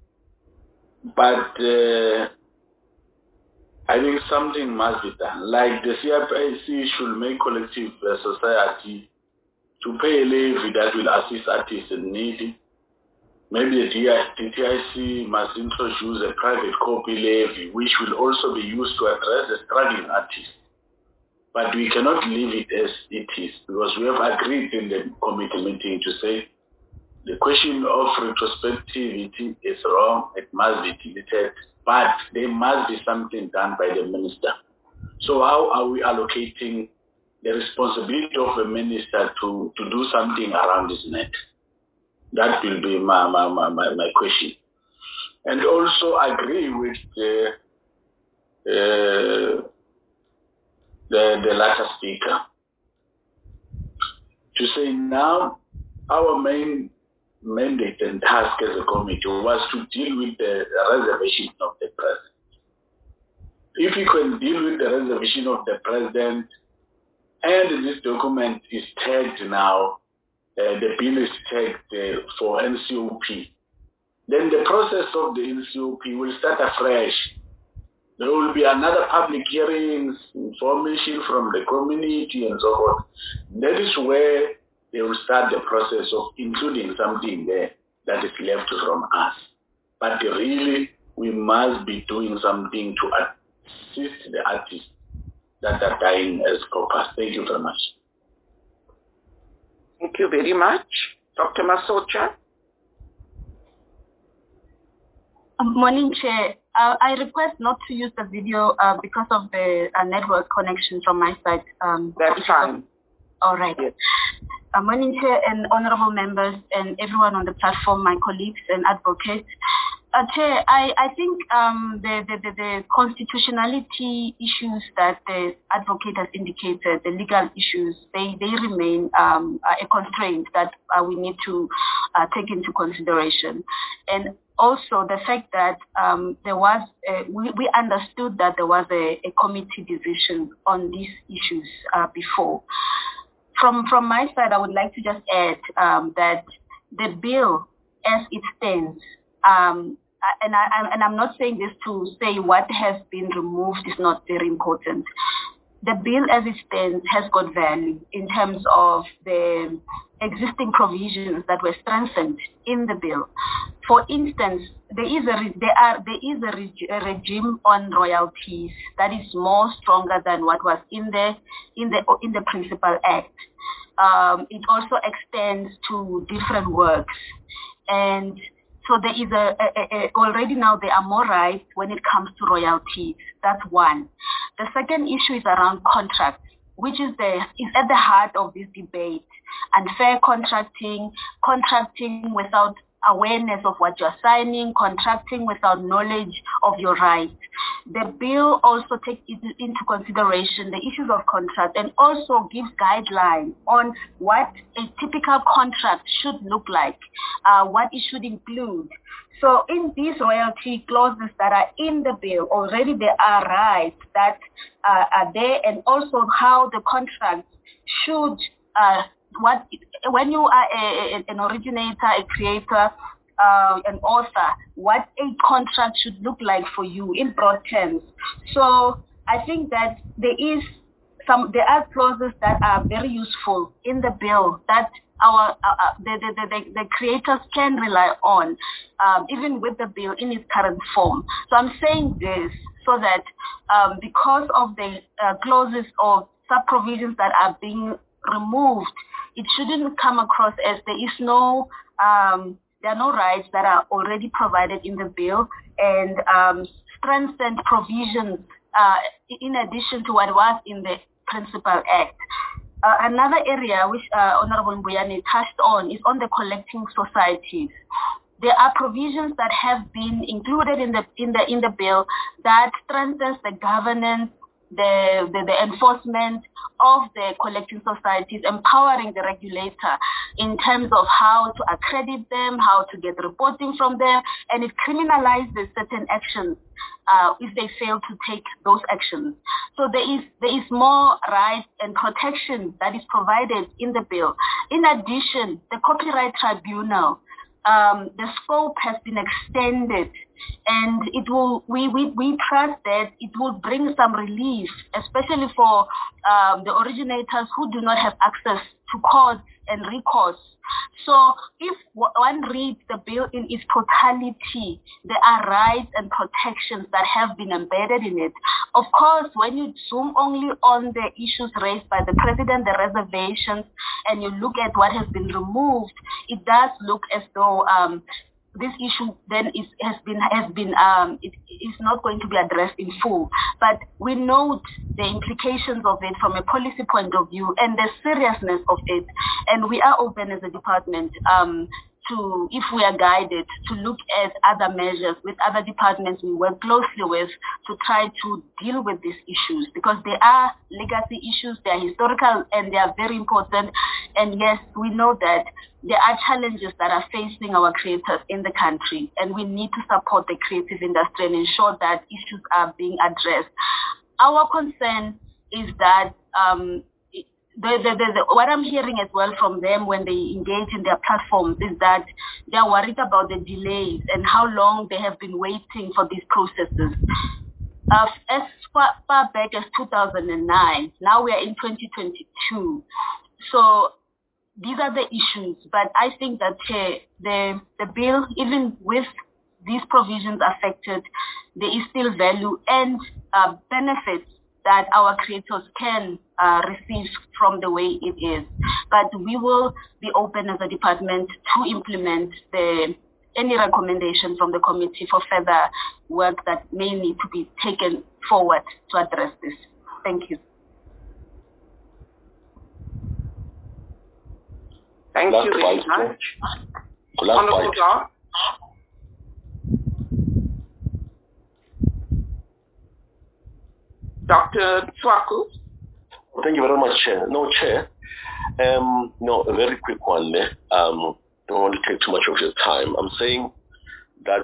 But I think something must be done. Like the CFIC should make collective society to pay a levy that will assist artists in need. Maybe the TIC must introduce a private copy levy, which will also be used to address the struggling artists. But we cannot leave it as it is, because we have agreed in the committee meeting to say the question of retrospectivity is wrong, it must be deleted, but there must be something done by the minister. So how are we allocating the responsibility of a minister to do something around this net? That will be my question. And also agree with the latter speaker to say now our main mandate and task as a committee was to deal with the reservation of the president. If we can deal with the reservation of the president, and this document is tagged now, the bill is tagged for NCOP, then the process of the NCOP will start afresh. There will be another public hearings, information from the community and so forth. That is where they will start the process of including something there that is left from us. But really, we must be doing something to assist the artists that are dying as paupers. Thank you very much. Thank you very much. Dr. Masocha. Morning, Chair. I request not to use the video because of the network connection from my side. That's fine. All right. Yes. Morning, Chair, and honorable members and everyone on the platform, my colleagues and advocates. Chair, I think the constitutionality issues that the advocate has indicated, the legal issues, they remain a constraint that we need to take into consideration. And also the fact that there was, we understood that there was a committee decision on these issues before. From my side, I would like to just add that the bill as it stands, and I'm not saying this to say what has been removed is not very important. The bill as it stands has got value in terms of the existing provisions that were strengthened in the bill. For instance, there is a regime on royalties that is more stronger than what was in the Principal Act. It also extends to different works, and so there is already now there are more rights when it comes to royalties. That's one. The second issue is around contracts, which is at the heart of this debate. Unfair contracting without awareness of what you're signing, contracting without knowledge of your rights. The bill also takes into consideration the issues of contract and also gives guidelines on what a typical contract should look like, what it should include. So in these royalty clauses that are in the bill, already there are rights that are there, and also how the contract should when you are an originator, a creator, an author, what a contract should look like for you in broad terms. So I think that there are clauses that are very useful in the bill that the creators can rely on, even with the bill in its current form. So I'm saying this so that because of the clauses or sub-provisions that are being removed, it shouldn't come across as there are no rights that are already provided in the bill, and strengthened provisions in addition to what was in the Principal Act. Another area which Honorable Mbuyane touched on is on the collecting societies. There are provisions that have been included in the bill that strengthens the governance, the enforcement of the collecting societies, empowering the regulator in terms of how to accredit them, how to get reporting from them, and it criminalizes certain actions if they fail to take those actions. So there is more rights and protection that is provided in the bill. In addition, the Copyright Tribunal, the scope has been extended, and we trust that it will bring some relief, especially for the originators who do not have access to courts and recourse. So if one reads the bill in its totality, there are rights and protections that have been embedded in it. Of course, when you zoom only on the issues raised by the President, the reservations, and you look at what has been removed, it does look as though this issue then is not going to be addressed in full. But we note the implications of it from a policy point of view and the seriousness of it, and we are open as a department to, if we are guided, to look at other measures with other departments we work closely with to try to deal with these issues, because they are legacy issues, they are historical, and they are very important. And yes, we know that there are challenges that are facing our creators in the country, and we need to support the creative industry and ensure that issues are being addressed. Our concern is that what I'm hearing as well from them when they engage in their platforms is that they're worried about the delays and how long they have been waiting for these processes. As far back as 2009, now we are in 2022. So these are the issues, but I think that the bill, even with these provisions affected, there is still value and benefits that our creators can receive from the way it is. But we will be open as a department to implement any recommendation from the committee for further work that may need to be taken forward to address this. Thank you. Thank you very much. Honorable Clark. Dr. Tswaku? Thank you very much, Chair. No, Chair. No, a very quick one there. Don't want to take too much of your time. I'm saying that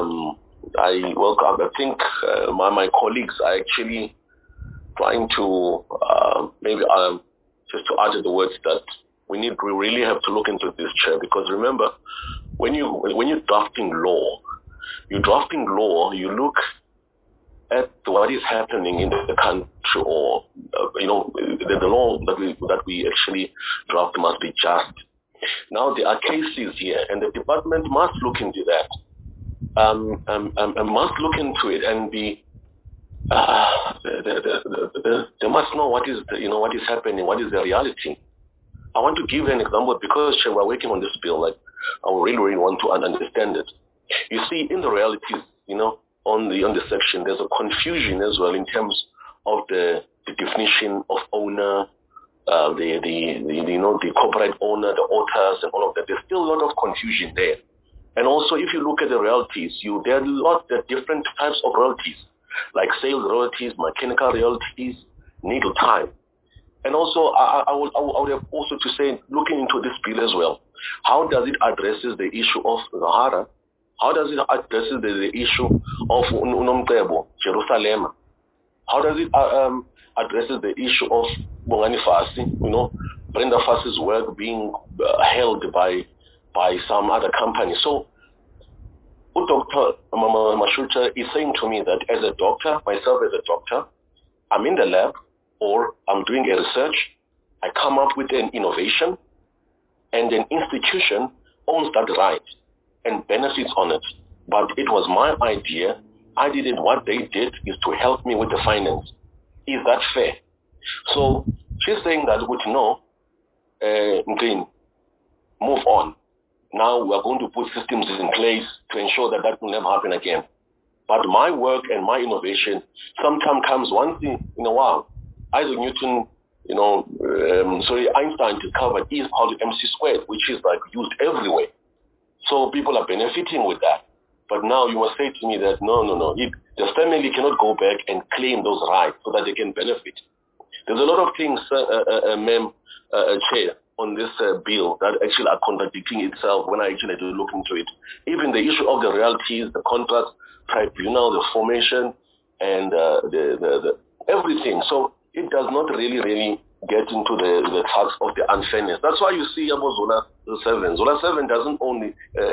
I think my colleagues are actually trying to maybe just to add the words that we really have to look into this, Chair, because remember, when you're drafting law, you look at what is happening in the country, or the law that we actually draft must be just. Now there are cases here, and the department must look into that. Must look into it and be. They must know what is what is happening, what is the reality. I want to give an example because we're working on this bill. Like, I really want to understand it. You see, in the realities, on the section, there's a confusion as well in terms of the definition of owner, the corporate owner, the authors, and all of that. There's still a lot of confusion there. And also, if you look at the royalties, there are different types of royalties, like sales royalties, mechanical royalties, needle time. And also, I would have also to say, looking into this bill as well, how does it addresses the issue of Zahara? How does it address the issue of Unomtebo, Jerusalem? How does it addresses the issue of Bongani Fassi, Brenda Fassi's work being held by some other company? So, Dr. Mashulcha is saying to me that as a doctor, myself as a doctor, I'm in the lab or I'm doing a research, I come up with an innovation, and an institution owns that right and benefits on it. But it was my idea. I did it. What they did is to help me with the finance. Is that fair? So she's saying that with move on. Now we are going to put systems in place to ensure that will never happen again. But my work and my innovation sometimes comes once in a while. Isaac Newton, Einstein discovered E is equal to mc squared, which is like used everywhere. So people are benefiting with that. But now you must say to me that no. The family cannot go back and claim those rights so that they can benefit. There's a lot of things, Chair, on this bill that actually are contradicting itself when I actually do look into it. Even the issue of the royalties, the contract tribunal, the formation, and the everything. So it does not really get into the tax of the unfairness. That's why you see about Zola 7. Zola 7 doesn't own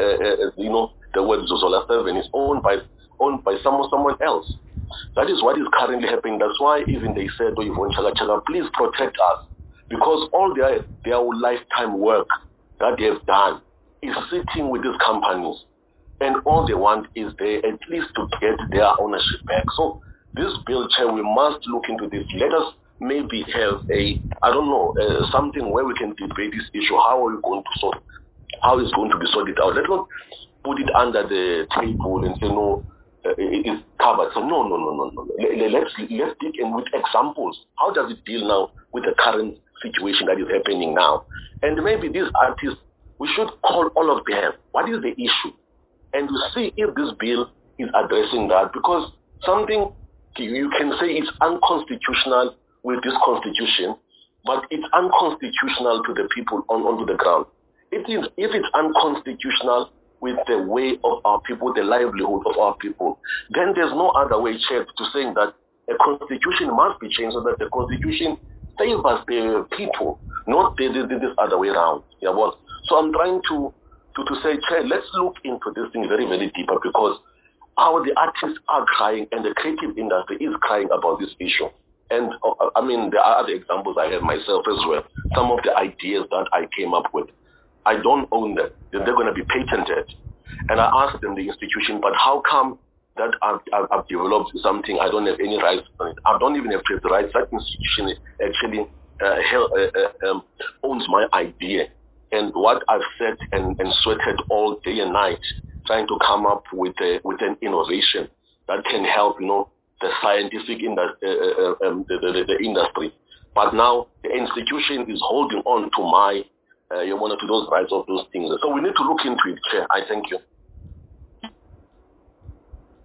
the word Zola 7 is owned by someone else. That is what is currently happening. That's why even they said, Yvonne Chaka, please protect us. Because all their lifetime work that they have done is sitting with these companies. And all they want is at least to get their ownership back. So this bill, Chair, we must look into this. Let us maybe have something where we can debate this issue. How are we going to solve? How is going to be sorted out? Let's not put it under the table and say no, it is covered. So no. Let's dig in with examples. How does it deal now with the current situation that is happening now? And maybe these artists, we should call all of them. What is the issue? And to see if this bill is addressing that, because something you can say is unconstitutional with this constitution, but it's unconstitutional to the people onto the ground. If it's unconstitutional with the way of our people, the livelihood of our people, then there's no other way, Chair, to saying that a constitution must be changed so that the constitution favors the people, not this other way around. Yeah, well, so I'm trying to say, Chair, let's look into this thing very, very deeper, because the artists are crying and the creative industry is crying about this issue. And there are other examples I have myself as well. Some of the ideas that I came up with, I don't own them. They're going to be patented. And I asked them, the institution, but how come that I've developed something, I don't have any rights on it? I don't even have to have the rights. That institution actually owns my idea. And what I've said and sweated all day and night, trying to come up with an innovation that can help, the scientific the industry. But now the institution is holding on to my to those rights of those things. So we need to look into it, Chair. I thank you.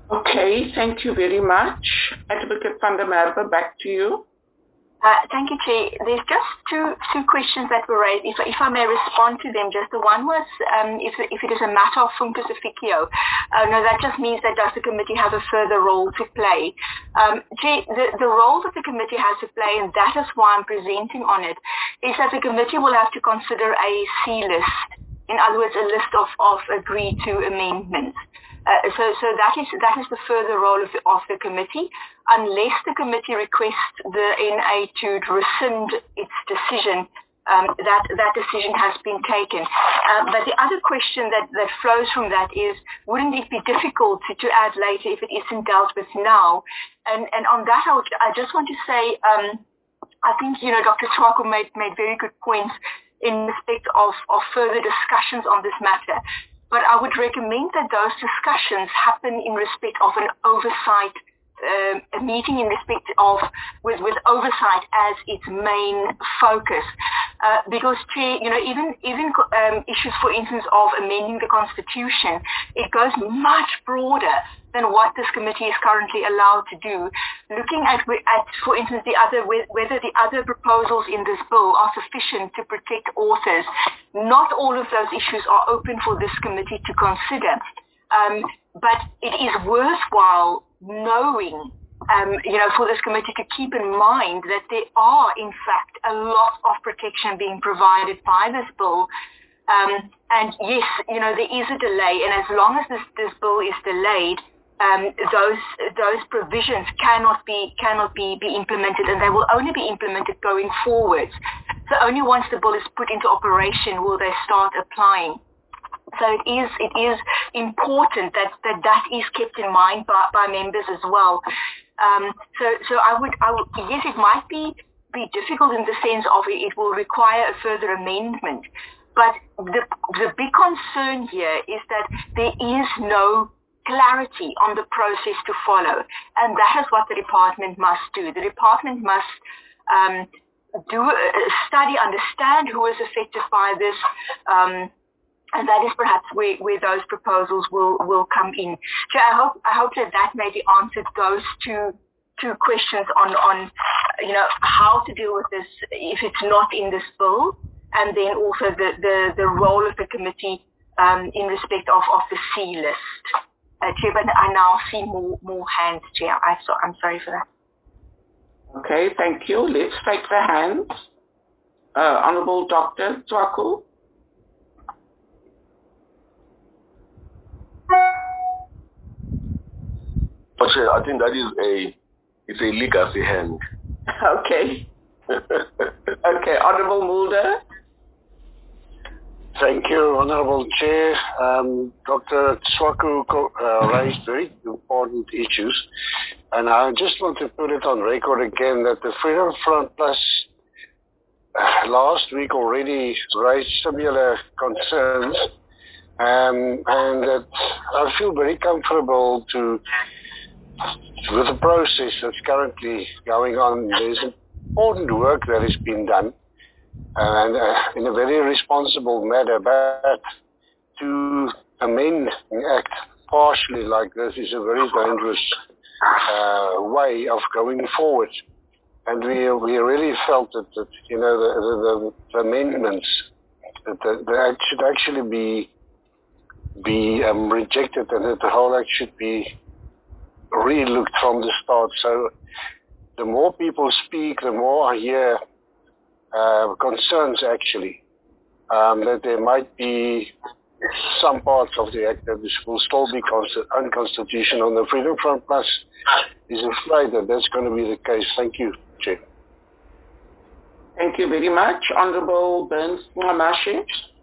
Okay, thank you very much. Advocate van der Merwe, back to you. Thank you, Chair. There's just two questions that were raised. If I may respond to them, just the one was if it is a matter of funcus officio. No, that just means that does the committee have a further role to play? Chair, the role that the committee has to play, and that is why I'm presenting on it, is that the committee will have to consider a C list. In other words, a list of agreed to amendments. So that is the further role of the committee, unless the committee requests the NA to rescind its decision. That decision has been taken. But the other question that flows from that is, wouldn't it be difficult to add later if it isn't dealt with now? And on that, I just want to say, I think Dr. Tshwaku made very good points in respect of further discussions on this matter. But I would recommend that those discussions happen in respect of an oversight, a meeting in respect of, with oversight as its main focus. Because, Chair, even issues, for instance, of amending the Constitution, it goes much broader than what this committee is currently allowed to do. Looking at for instance, whether the other proposals in this bill are sufficient to protect authors, not all of those issues are open for this committee to consider. But it is worthwhile knowing, for this committee to keep in mind that there are, in fact, a lot of protection being provided by this bill. And yes, there is a delay, and as long as this bill is delayed, those provisions cannot be implemented, and they will only be implemented going forward. So only once the bill is put into operation will they start applying. So it is important that is kept in mind by members as well. So I would yes, it might be difficult in the sense of it will require a further amendment, but the big concern here is that there is no clarity on the process to follow, and that is what the department must do. The department must do a study, understand who is affected by this, and that is perhaps where those proposals will come in. So I hope that maybe answered those two questions on how to deal with this if it's not in this bill, and then also the role of the committee in respect of the C list. Chair, but I now see more hands, Chair. I'm sorry for that. Okay, thank you. Let's take the hands. Honourable Dr. Tshwaku. Chair, I think that it's a legacy hand. Okay. Okay, Honourable Mulder. Thank you, Honourable Chair. Dr. Tshwaku raised very important issues, and I just want to put it on record again that the Freedom Front Plus last week already raised similar concerns, and that I feel very comfortable with the process that's currently going on. There's important work that has been done, and in a very responsible manner, but to amend an act partially like this is a very dangerous way of going forward. And we really felt that the amendments, that the act should actually be rejected, and that the whole act should be re-looked from the start. So the more people speak, the more I hear concerns actually that there might be some parts of the act that will still be unconstitutional. The Freedom Front Plus is afraid that that's going to be the case. Thank you, Chair. Thank you very much. Honourable Burns Ncamashi.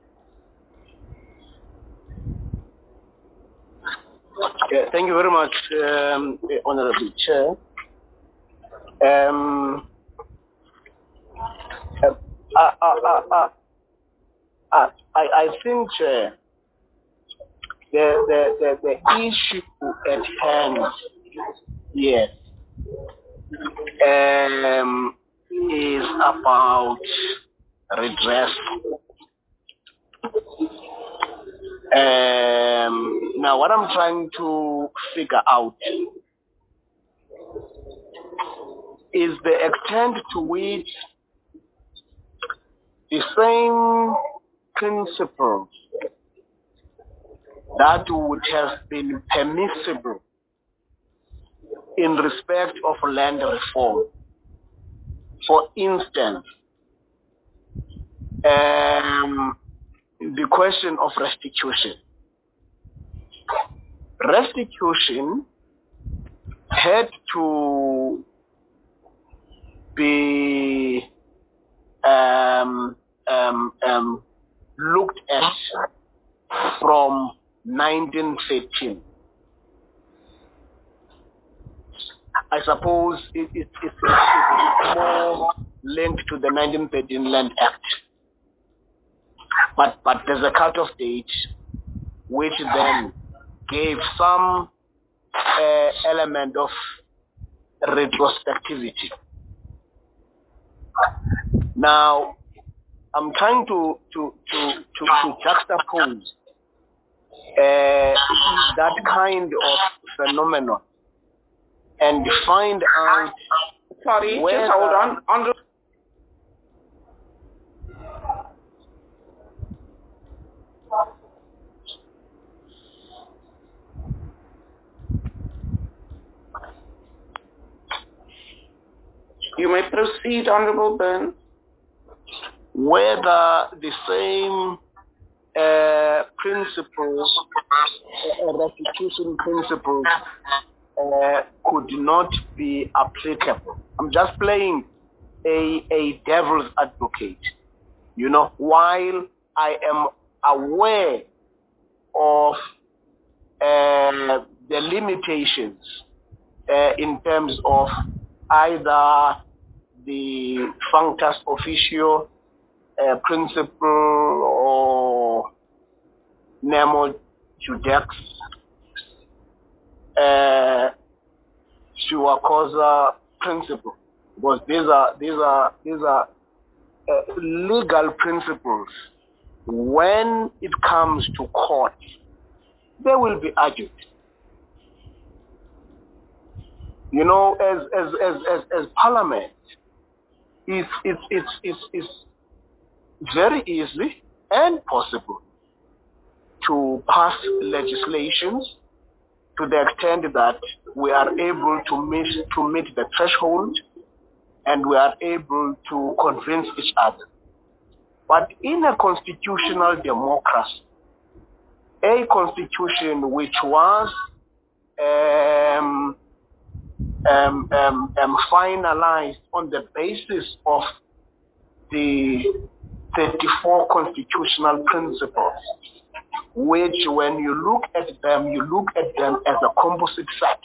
Yeah, thank you very much, Honourable Chair. I think the issue at hand, yes, is about redress. Now, what I'm trying to figure out is the extent to which the same principles that would have been permissible in respect of land reform. For instance, the question of restitution. Restitution had to be looked at from 1913. I suppose it's more linked to the 1913 Land Act. But there's a cutoff date which then gave some element of retrospectivity. Now, I'm trying to juxtapose that kind of phenomenon and find out. Sorry, just hold on. You may proceed, Honorable Burns. Whether the same principles, restitution principles, could not be applicable. I'm just playing a devil's advocate. You know, while I am aware of the limitations in terms of either the functus officio principle or nemo judex, sua causa principle, because these are legal principles. When it comes to court, they will be argued. You know, as Parliament, it's very easy and possible to pass legislations to the extent that we are able to meet the threshold and we are able to convince each other. But in a constitutional democracy, a constitution which was finalized on the basis of the 34 constitutional principles, which when you look at them as a composite set.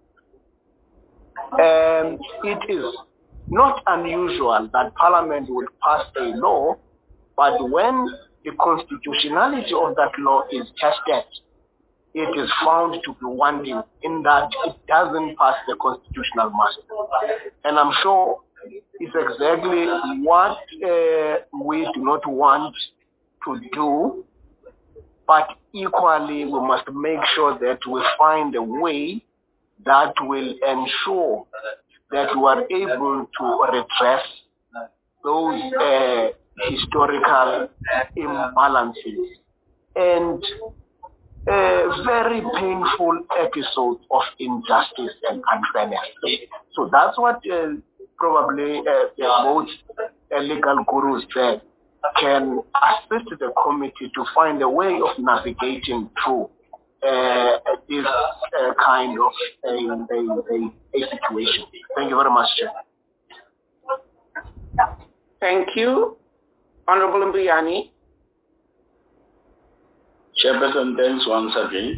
It is not unusual that Parliament will pass a law, but when the constitutionality of that law is tested, it is found to be wanting in that it doesn't pass the constitutional muster. And I'm sure it's exactly what we do not want to do, but equally we must make sure that we find a way that will ensure that we are able to redress those historical imbalances and very painful episodes of injustice and unfairness. So that's what probably both legal gurus said can assist the committee to find a way of navigating through this kind of a situation. Thank you very much, Chair. Thank you. Honorable Mbriani. Chairperson, thanks once again.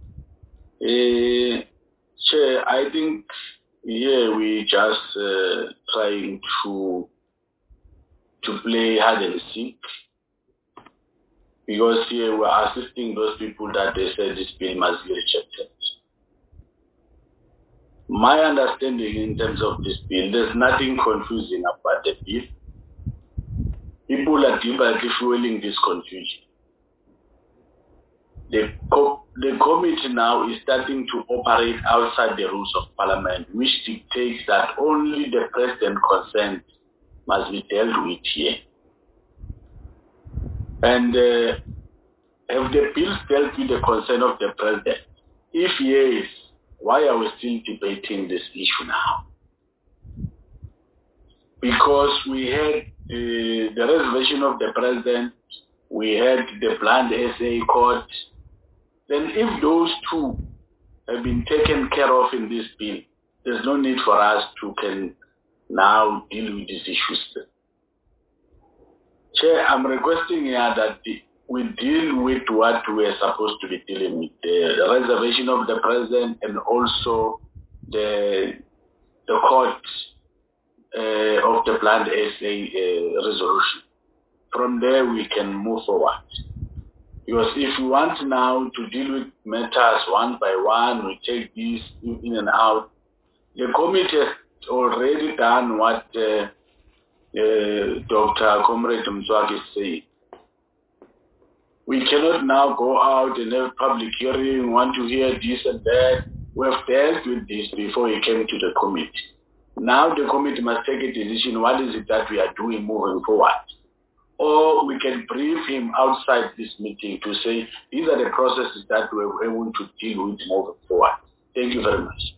Chair, I think here we just trying to play hide and seek, because here we're assisting those people that they said this bill must be rejected. My understanding in terms of this bill, there's nothing confusing about the bill. People are deliberately fueling this confusion. The committee now is starting to operate outside the rules of parliament, which dictates that only the president's consent must be dealt with here. And have the bills dealt with the consent of the president? If yes, why are we still debating this issue now? Because we had the reservation of the president, we had the planned SA court. Then if those two have been taken care of in this bill, there's no need for us to can now deal with these issues. Chair, I'm requesting here that we deal with what we're supposed to be dealing with, the reservation of the president and also the court of the planned SA resolution. From there, we can move forward. Because if we want now to deal with matters one by one, we take these in and out. The committee has already done what Dr. Comrade Mzwak is saying. We cannot now go out and have public hearing, want to hear this and that. We have dealt with this before it came to the committee. Now the committee must take a decision, what is it that we are doing moving forward? Or we can brief him outside this meeting to say, these are the processes that we're able to deal with moving forward. Thank you very much.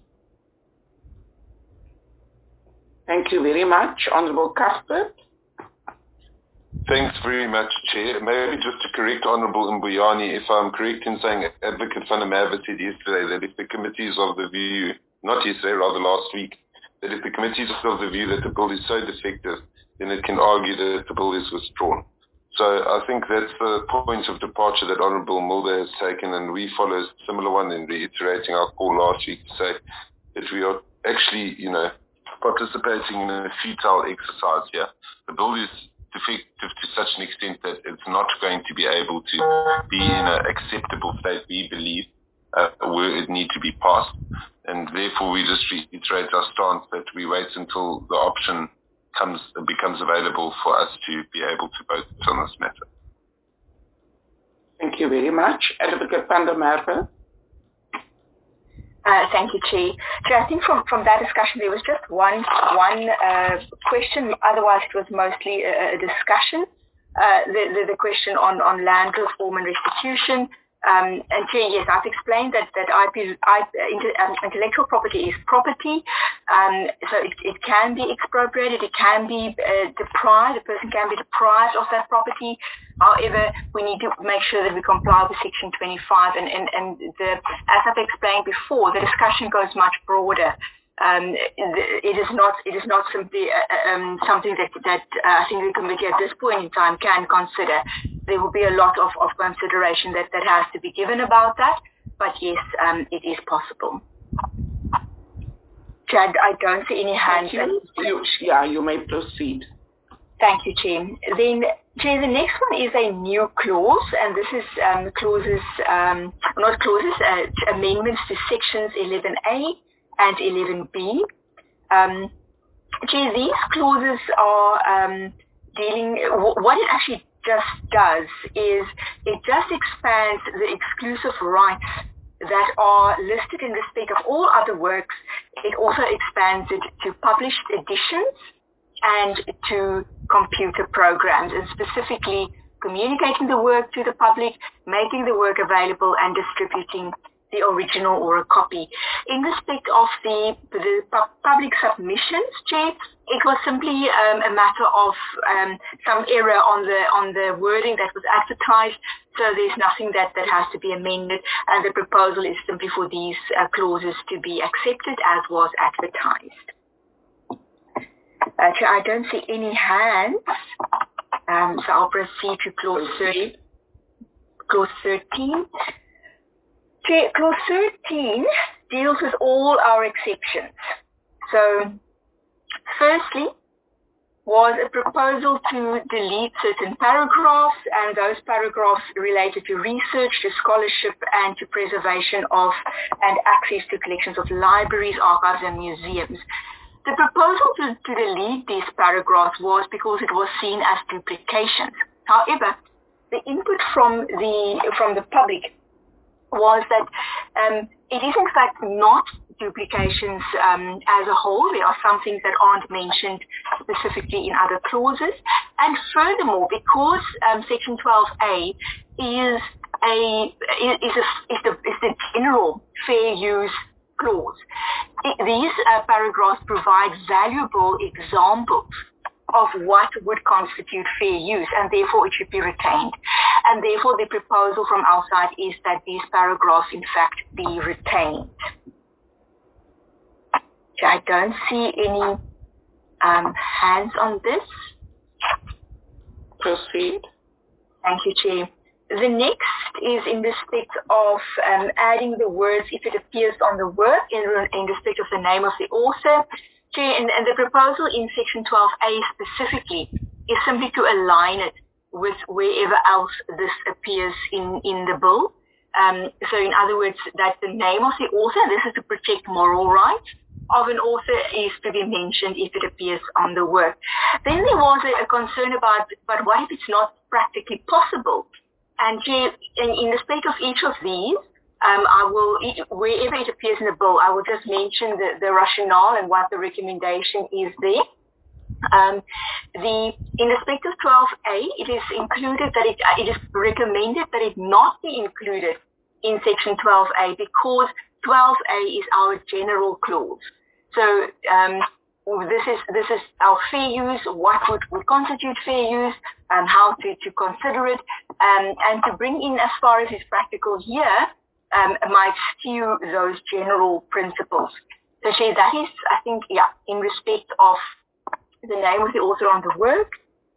Thank you very much. Honorable Cuthbert. Thanks very much, Chair. Maybe just to correct Honorable Mbuyani, if I'm correct in saying Advocate van der Merwe said yesterday that if the committee is of the view, not yesterday, rather last week, that if the committee is of the view that the bill is so defective, then it can argue that the bill is withdrawn. So I think that's the point of departure that Honourable Mulder has taken, and we follow a similar one in reiterating our call last week to say that we are actually, participating in a futile exercise here. The bill is defective to such an extent that it's not going to be able to be in an acceptable state, we believe, where it need to be passed. And therefore we just reiterate our stance that we wait until the option becomes available for us to be able to vote on this matter. Thank you very much. Advocate van der Merwe. Thank you, Chair. Chair, I think from that discussion there was just one question. Otherwise, it was mostly a discussion. The question on land reform and restitution. And Chair, yes, I've explained that intellectual property is property, so it can be expropriated, it can be deprived, a person can be deprived of that property. However, we need to make sure that we comply with Section 25, and as I've explained before, the discussion goes much broader. It is not simply something that I think the committee at this point in time can consider. There will be a lot of consideration that has to be given about that, but yes, it is possible. Chad, I don't see any hands. You may proceed. Thank you, Chair. Then, Chair, the next one is a new clause, and this is amendments to sections 11A and 11B. Chair, these clauses are dealing, what it actually just does is it just expands the exclusive rights that are listed in respect of all other works. It also expands it to published editions and to computer programs, and specifically communicating the work to the public, making the work available, and distributing the original or a copy. In respect of the public submissions, Chair, it was simply a matter of some error on the wording that was advertised, so there's nothing that has to be amended, and the proposal is simply for these clauses to be accepted as was advertised. Chair, I don't see any hands, so I'll proceed to clause 13. Chair, clause 13 deals with all our exceptions. So, firstly, was a proposal to delete certain paragraphs, and those paragraphs related to research, to scholarship, and to preservation of and access to collections of libraries, archives, and museums. The proposal to delete these paragraphs was because it was seen as duplications. However, the input from the public was that it is in fact not duplications as a whole. There are some things that aren't mentioned specifically in other clauses. And furthermore, because Section 12A is the general fair use clause, these paragraphs provide valuable examples of what would constitute fair use, and therefore it should be retained. And therefore the proposal from our side is that these paragraphs in fact be retained. I don't see any hands on this. Proceed. Thank you, Chair. The next is in respect of adding the words if it appears on the work in respect of the name of the author. Chair, and the proposal in Section 12A specifically is simply to align it with wherever else this appears in the bill. So in other words, that the name of the author, this is to protect moral rights of an author, is to be mentioned if it appears on the work. Then there was a concern about, but what if it's not practically possible? And Chair, in respect of each of these, I will, wherever it appears in the bill, I will just mention the rationale and what the recommendation is there. In respect of 12A, it is included that it is recommended that it not be included in Section 12A because 12A is our general clause. So this is our fair use, what would constitute fair use, and how to consider it, and to bring in as far as is practical here, might skew those general principles. So Chair, that is, I think, in respect of the name of the author on the work.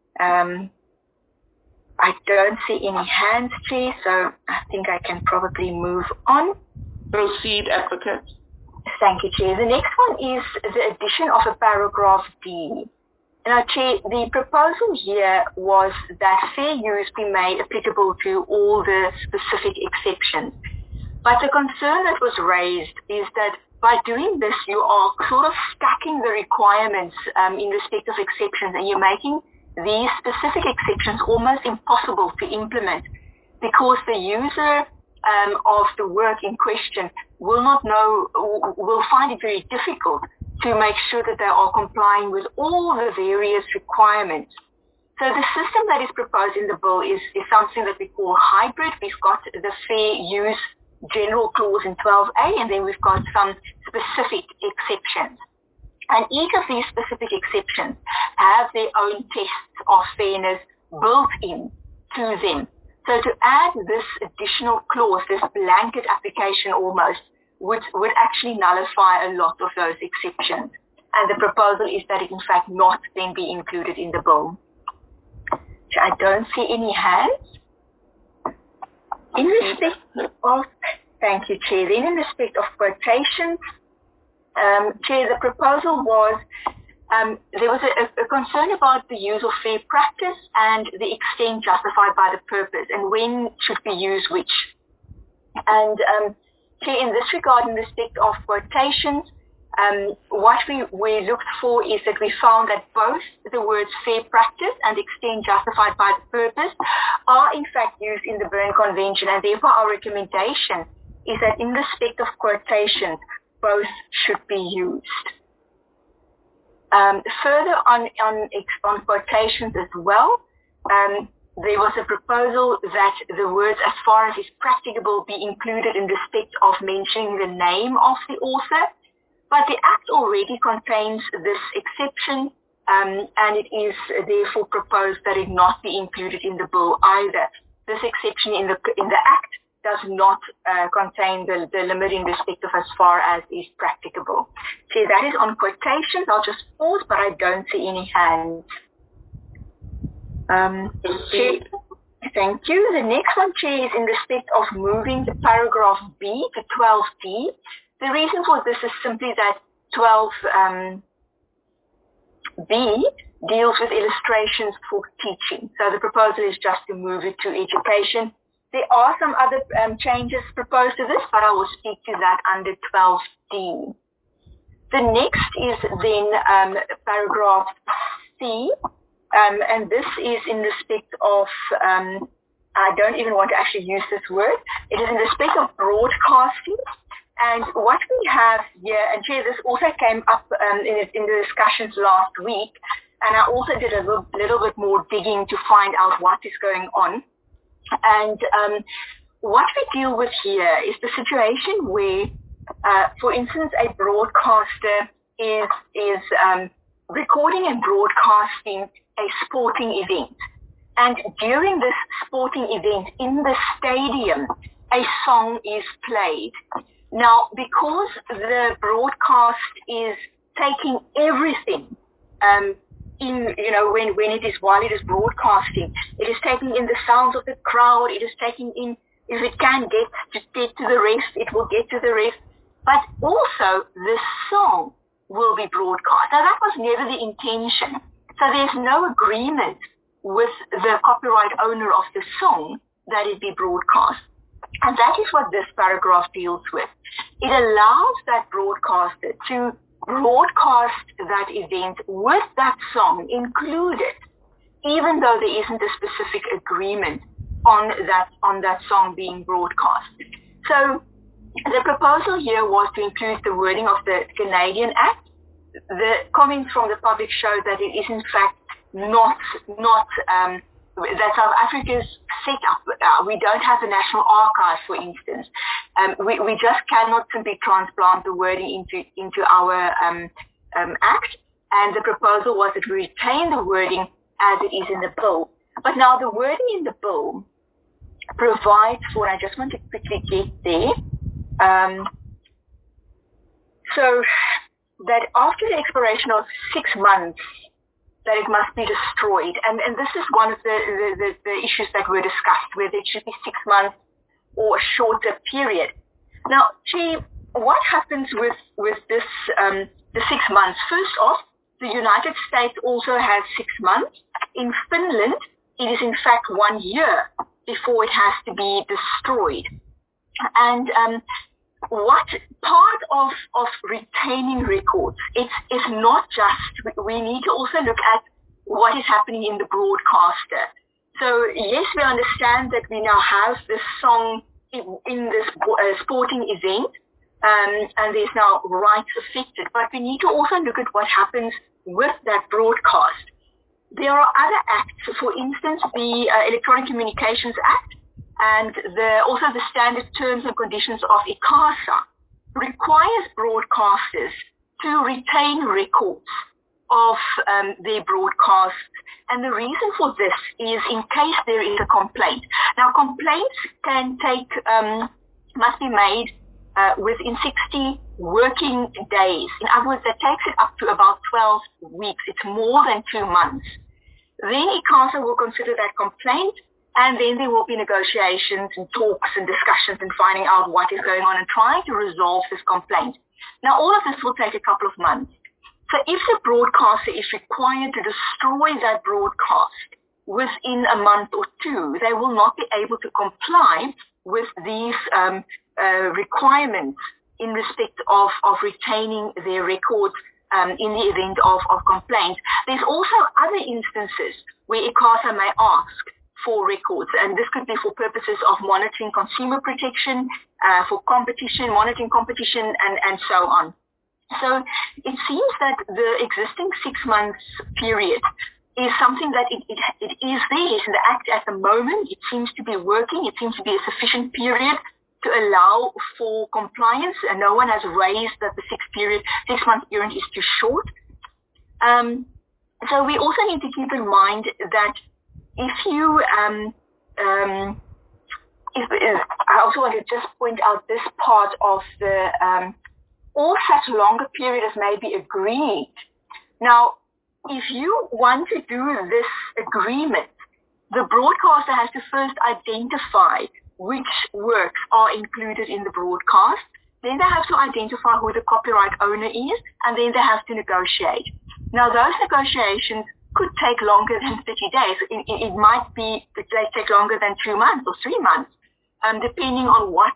I don't see any hands, Chair, so I think I can probably move on. Proceed, Advocate. Thank you, Chair. The next one is the addition of a paragraph D. Now, Chair, the proposal here was that fair use be made applicable to all the specific exceptions. But the concern that was raised is that by doing this, you are sort of stacking the requirements in respect of exceptions, and you're making these specific exceptions almost impossible to implement because the user of the work in question will find it very difficult to make sure that they are complying with all the various requirements. So the system that is proposed in the bill is something that we call hybrid. We've got the fair use general clause in 12A, and then we've got some specific exceptions. And each of these specific exceptions have their own tests of fairness built in to them. So to add this additional clause, this blanket application almost, would actually nullify a lot of those exceptions. And the proposal is that it in fact not then be included in the bill. So I don't see any hands. In respect of, thank you, Chair. Then in respect of quotations, Chair, the proposal was, there was a concern about the use of fair practice and the extent justified by the purpose and when should we use which. And Chair, in this regard, in respect of quotations, what we looked for is that we found that both the words fair practice and extent justified by the purpose are in fact used in the Berne Convention, and therefore our recommendation is that in respect of quotations, both should be used. Further on quotations as well, there was a proposal that the words as far as is practicable be included in respect of mentioning the name of the author. But the Act already contains this exception, and it is therefore proposed that it not be included in the bill either. This exception in the Act does not contain the limit in respect of as far as is practicable. So that is on quotations. I'll just pause, but I don't see any hands. Chair, thank you. The next one, Chair, is in respect of moving the paragraph B to 12D. The reason for this is simply that 12B deals with illustrations for teaching. So the proposal is just to move it to education. There are some other changes proposed to this, but I will speak to that under 12D. The next is then paragraph C, and this is in respect of I don't even want to actually use this word. It is in respect of broadcasting. And what we have here, and Chair, this also came up in the discussions last week, and I also did a little bit more digging to find out what is going on. And what we deal with here is the situation where, for instance, a broadcaster is recording and broadcasting a sporting event. And during this sporting event in the stadium, a song is played. Now, because the broadcast is taking everything when it is, while it is broadcasting, it is taking in the sounds of the crowd, it is taking in, if it can get to the rest, it will get to the rest, but also the song will be broadcast. Now, that was never the intention. So there's no agreement with the copyright owner of the song that it be broadcast. And that is what this paragraph deals with. It allows that broadcaster to broadcast that event with that song included, even though there isn't a specific agreement on that song being broadcast. So the proposal here was to include the wording of the Canadian Act. The comments from the public show that it is in fact not that South Africa's set up. We don't have a national archive, for instance. We just cannot simply transplant the wording into our act. And the proposal was that we retain the wording as it is in the bill. But now the wording in the bill provides for, and I just want to quickly get there, so that after the expiration of 6 months, that it must be destroyed. And this is one of the issues that were discussed, whether it should be 6 months or a shorter period. Now, Chi, what happens with this, the 6 months? First off, the United States also has 6 months. In Finland, it is in fact 1 year before it has to be destroyed. And what part of retaining records, it's not just, we need to also look at what is happening in the broadcaster. So yes, we understand that we now have this song in this sporting event, and there's now rights affected, but we need to also look at what happens with that broadcast. There are other acts, for instance, the Electronic Communications Act, and also the standard terms and conditions of ICASA requires broadcasters to retain records of their broadcasts. And the reason for this is in case there is a complaint. Now, complaints can must be made within 60 working days. In other words, that takes it up to about 12 weeks. It's more than 2 months. Then ICASA will consider that complaint, and then there will be negotiations and talks and discussions and finding out what is going on and trying to resolve this complaint. Now, all of this will take a couple of months. So if the broadcaster is required to destroy that broadcast within a month or two, they will not be able to comply with these requirements in respect of retaining their records in the event of complaints. There's also other instances where ICASA may ask for records, and this could be for purposes of monitoring consumer protection, for competition, monitoring competition, and so on. So it seems that the existing 6 months period is something that it is there. It's in the Act at the moment. It seems to be working. It seems to be a sufficient period to allow for compliance, and no one has raised that the 6 month period is too short. So we also need to keep in mind that if you, I also want to just point out this part of the, all such longer periods may be agreed. Now, if you want to do this agreement, the broadcaster has to first identify which works are included in the broadcast. Then they have to identify who the copyright owner is, and then they have to negotiate. Now, those negotiations could take longer than 30 days. It might be that they take longer than 2 months or 3 months, depending on what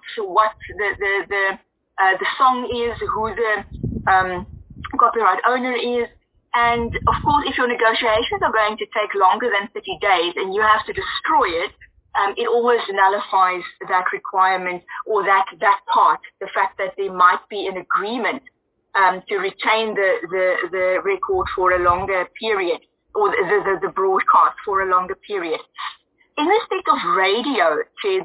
the song is, who the copyright owner is. And of course, if your negotiations are going to take longer than 30 days and you have to destroy it, it always nullifies that requirement or that part, the fact that there might be an agreement to retain the record for a longer period, or the broadcast for a longer period. In respect of radio, Chair,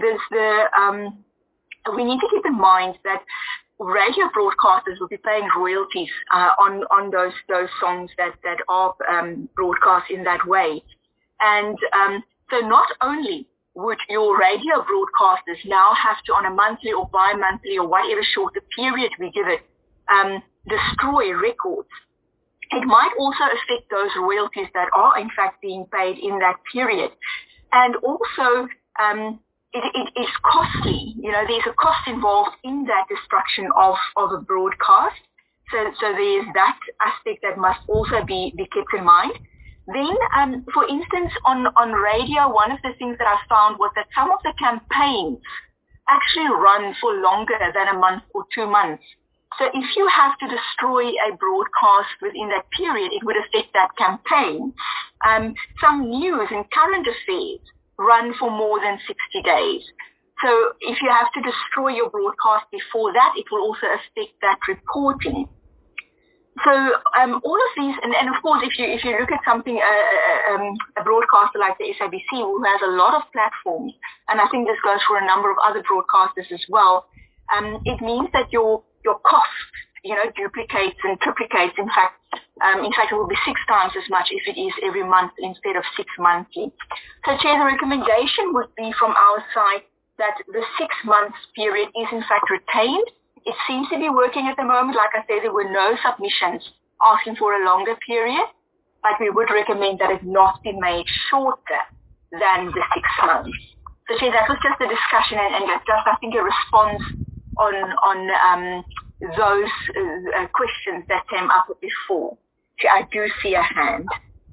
we need to keep in mind that radio broadcasters will be paying royalties on those songs that are broadcast in that way. And so not only would your radio broadcasters now have to, on a monthly or bi-monthly or whatever shorter period we give it, destroy records, it might also affect those royalties that are in fact being paid in that period. And also, it is costly. There's a cost involved in that destruction of a broadcast. So there's that aspect that must also be kept in mind. Then, for instance, on radio, one of the things that I found was that some of the campaigns actually run for longer than a month or 2 months. So if you have to destroy a broadcast within that period, it would affect that campaign. Some news and current affairs run for more than 60 days. So if you have to destroy your broadcast before that, it will also affect that reporting. So all of these, and of course, if you look at something, a broadcaster like the SABC, who has a lot of platforms, and I think this goes for a number of other broadcasters as well, it means that your cost, duplicates and triplicates. In fact, it will be 6 times as much if it is every month instead of 6 monthly. So, Chair, the recommendation would be from our side that the 6 months period is in fact retained. It seems to be working at the moment. Like I said, there were no submissions asking for a longer period, but we would recommend that it not be made shorter than the 6 months. So, Chair, that was just a discussion and just, I think, a response on those questions that came up before. Chair, I do see a hand.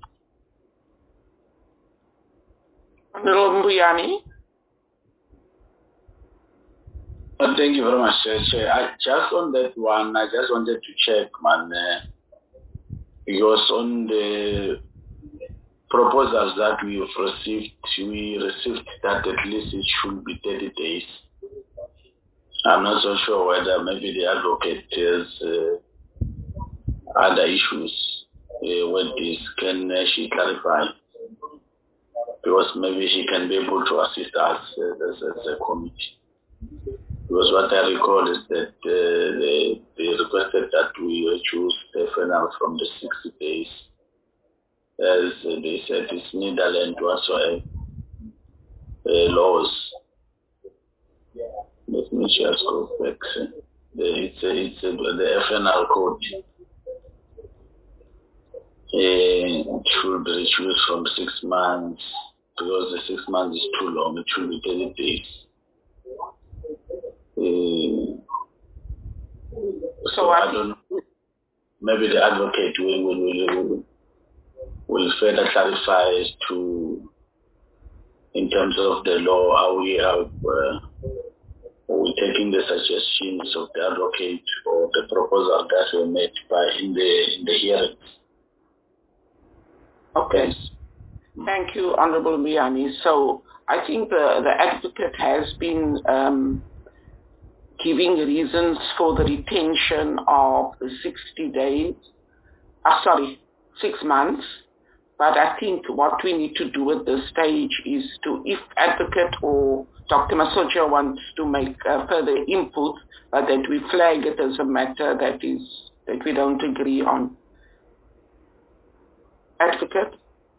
Honorable Mbuyane. Thank you very much, Chair. Just on that one, I just wanted to check, because on the proposals that we received that at least it should be 30 days. I'm not so sure whether maybe the advocate has other issues with this. Can she clarify? Because maybe she can be able to assist us as a committee. Because what I recall is that they requested that we choose the final from the 60 days. As they said, it's Netherlands whatsoever laws. Let me just go back. It's the FNL code. It should be reduced from 6 months because the 6 months is too long. It should be 30 days. So I don't know. Maybe the advocate will further clarify as to, in terms of the law, how we have we're taking the suggestions of the advocate or the proposal that were made in the hearing. Okay. Thank you, Honorable Mbuyane. So I think the advocate has been giving reasons for the retention of the 6 months. But I think what we need to do at this stage is to, if advocate or Dr. Masocha wants to make further input, but that we flag it as a matter that we don't agree on. Advocate?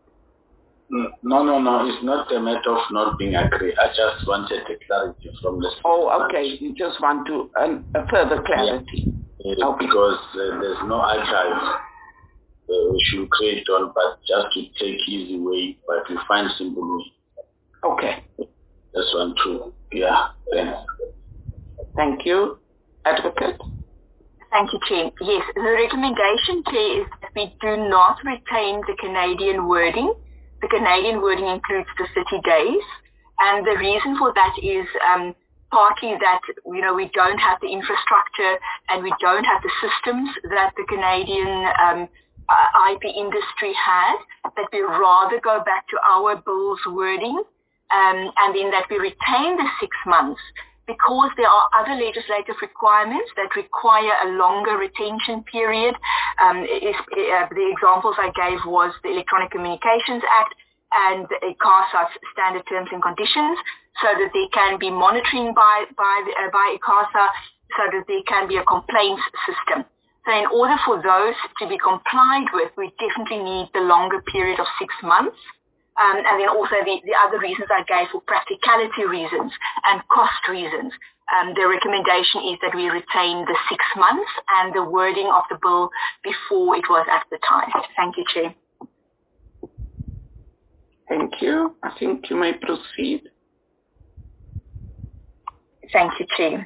No. It's not a matter of not being agreed. I just wanted a clarity from the... Oh, okay. You just want to a further clarity. Yeah. Okay. Because there's no archive we should create on, but just to take easy way, but we find simple way. Okay. That's one too. Yeah. Thanks. Thank you. Advocate? Thank you, Chair. Yes, the recommendation, Chair, is that we do not retain the Canadian wording. The Canadian wording includes the 30 days. And the reason for that is partly that, we don't have the infrastructure and we don't have the systems that the Canadian IP industry has, that we rather go back to our bill's wording. and then that we retain the 6 months because there are other legislative requirements that require a longer retention period. The examples I gave was the Electronic Communications Act and ICASA's standard terms and conditions, so that there can be monitoring by ICASA, so that there can be a complaints system. So in order for those to be complied with, we definitely need the longer period of 6 months. And then also the other reasons I gave for practicality reasons and cost reasons. The recommendation is that we retain the 6 months and the wording of the bill before it was advertised. Thank you, Chair. Thank you. I think you may proceed. Thank you, Chair.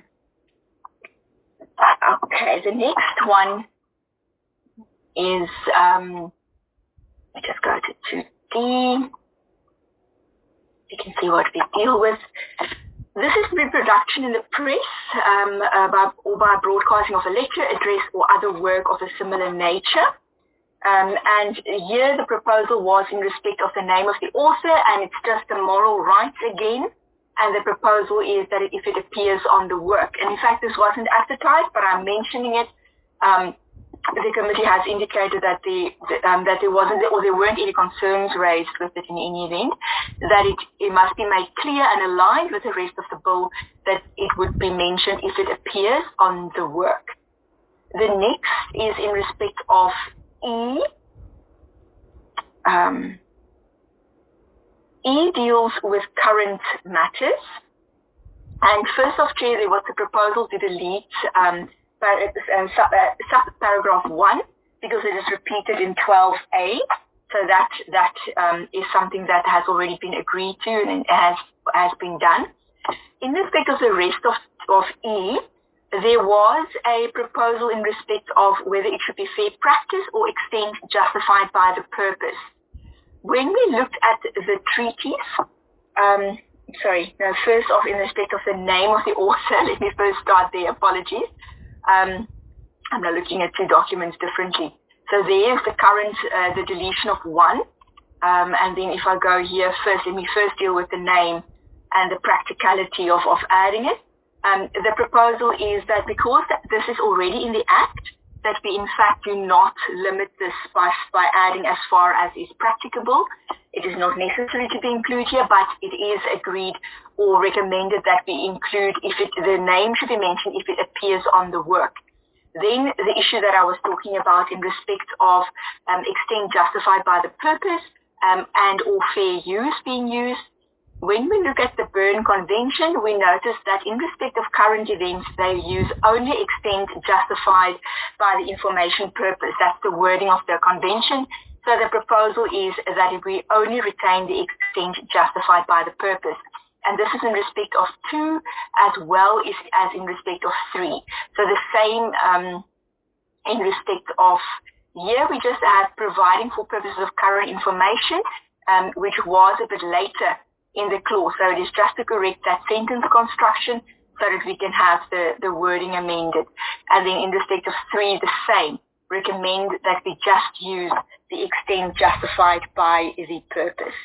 Okay, the next one is, let me just go to 2D. You can see what we deal with. This is reproduction in the press by broadcasting of a lecture, address, or other work of a similar nature. And here the proposal was in respect of the name of the author, and it's just a moral right again. And the proposal is that if it appears on the work. And in fact, this wasn't advertised, but I'm mentioning it. The committee has indicated that that there wasn't, or there weren't any concerns raised with it in any event, that it must be made clear and aligned with the rest of the bill that it would be mentioned if it appears on the work. The next is in respect of E. E deals with current matters. And first off, Chair, there was a proposal to delete subparagraph 1 because it is repeated in 12A. So that is something that has already been agreed to and has been done. In respect of the rest of E, there was a proposal in respect of whether it should be fair practice or extent justified by the purpose. When we looked at the treaties, first off, in respect of the name of the author, let me first start there, apologies. I'm now looking at two documents differently. So there's the current, the deletion of 1. And then if I go here first, let me first deal with the name and the practicality of adding it. The proposal is that because this is already in the Act, that we in fact do not limit this by adding as far as is practicable. It is not necessary to be included here, but it is agreed or recommended that we include the name should be mentioned if it appears on the work. Then the issue that I was talking about in respect of extent justified by the purpose and or fair use being used. When we look at the Berne Convention, we notice that in respect of current events, they use only extent justified by the information purpose. That's the wording of the convention. So the proposal is that we only retain the extent justified by the purpose. And this is in respect of 2 as well as in respect of 3. So the same in respect of here, we just have providing for purposes of current information, which was a bit later in the clause. So it is just to correct that sentence construction so that we can have the wording amended. And then in respect of 3, the same. Recommend that we just use the extent justified by the purpose.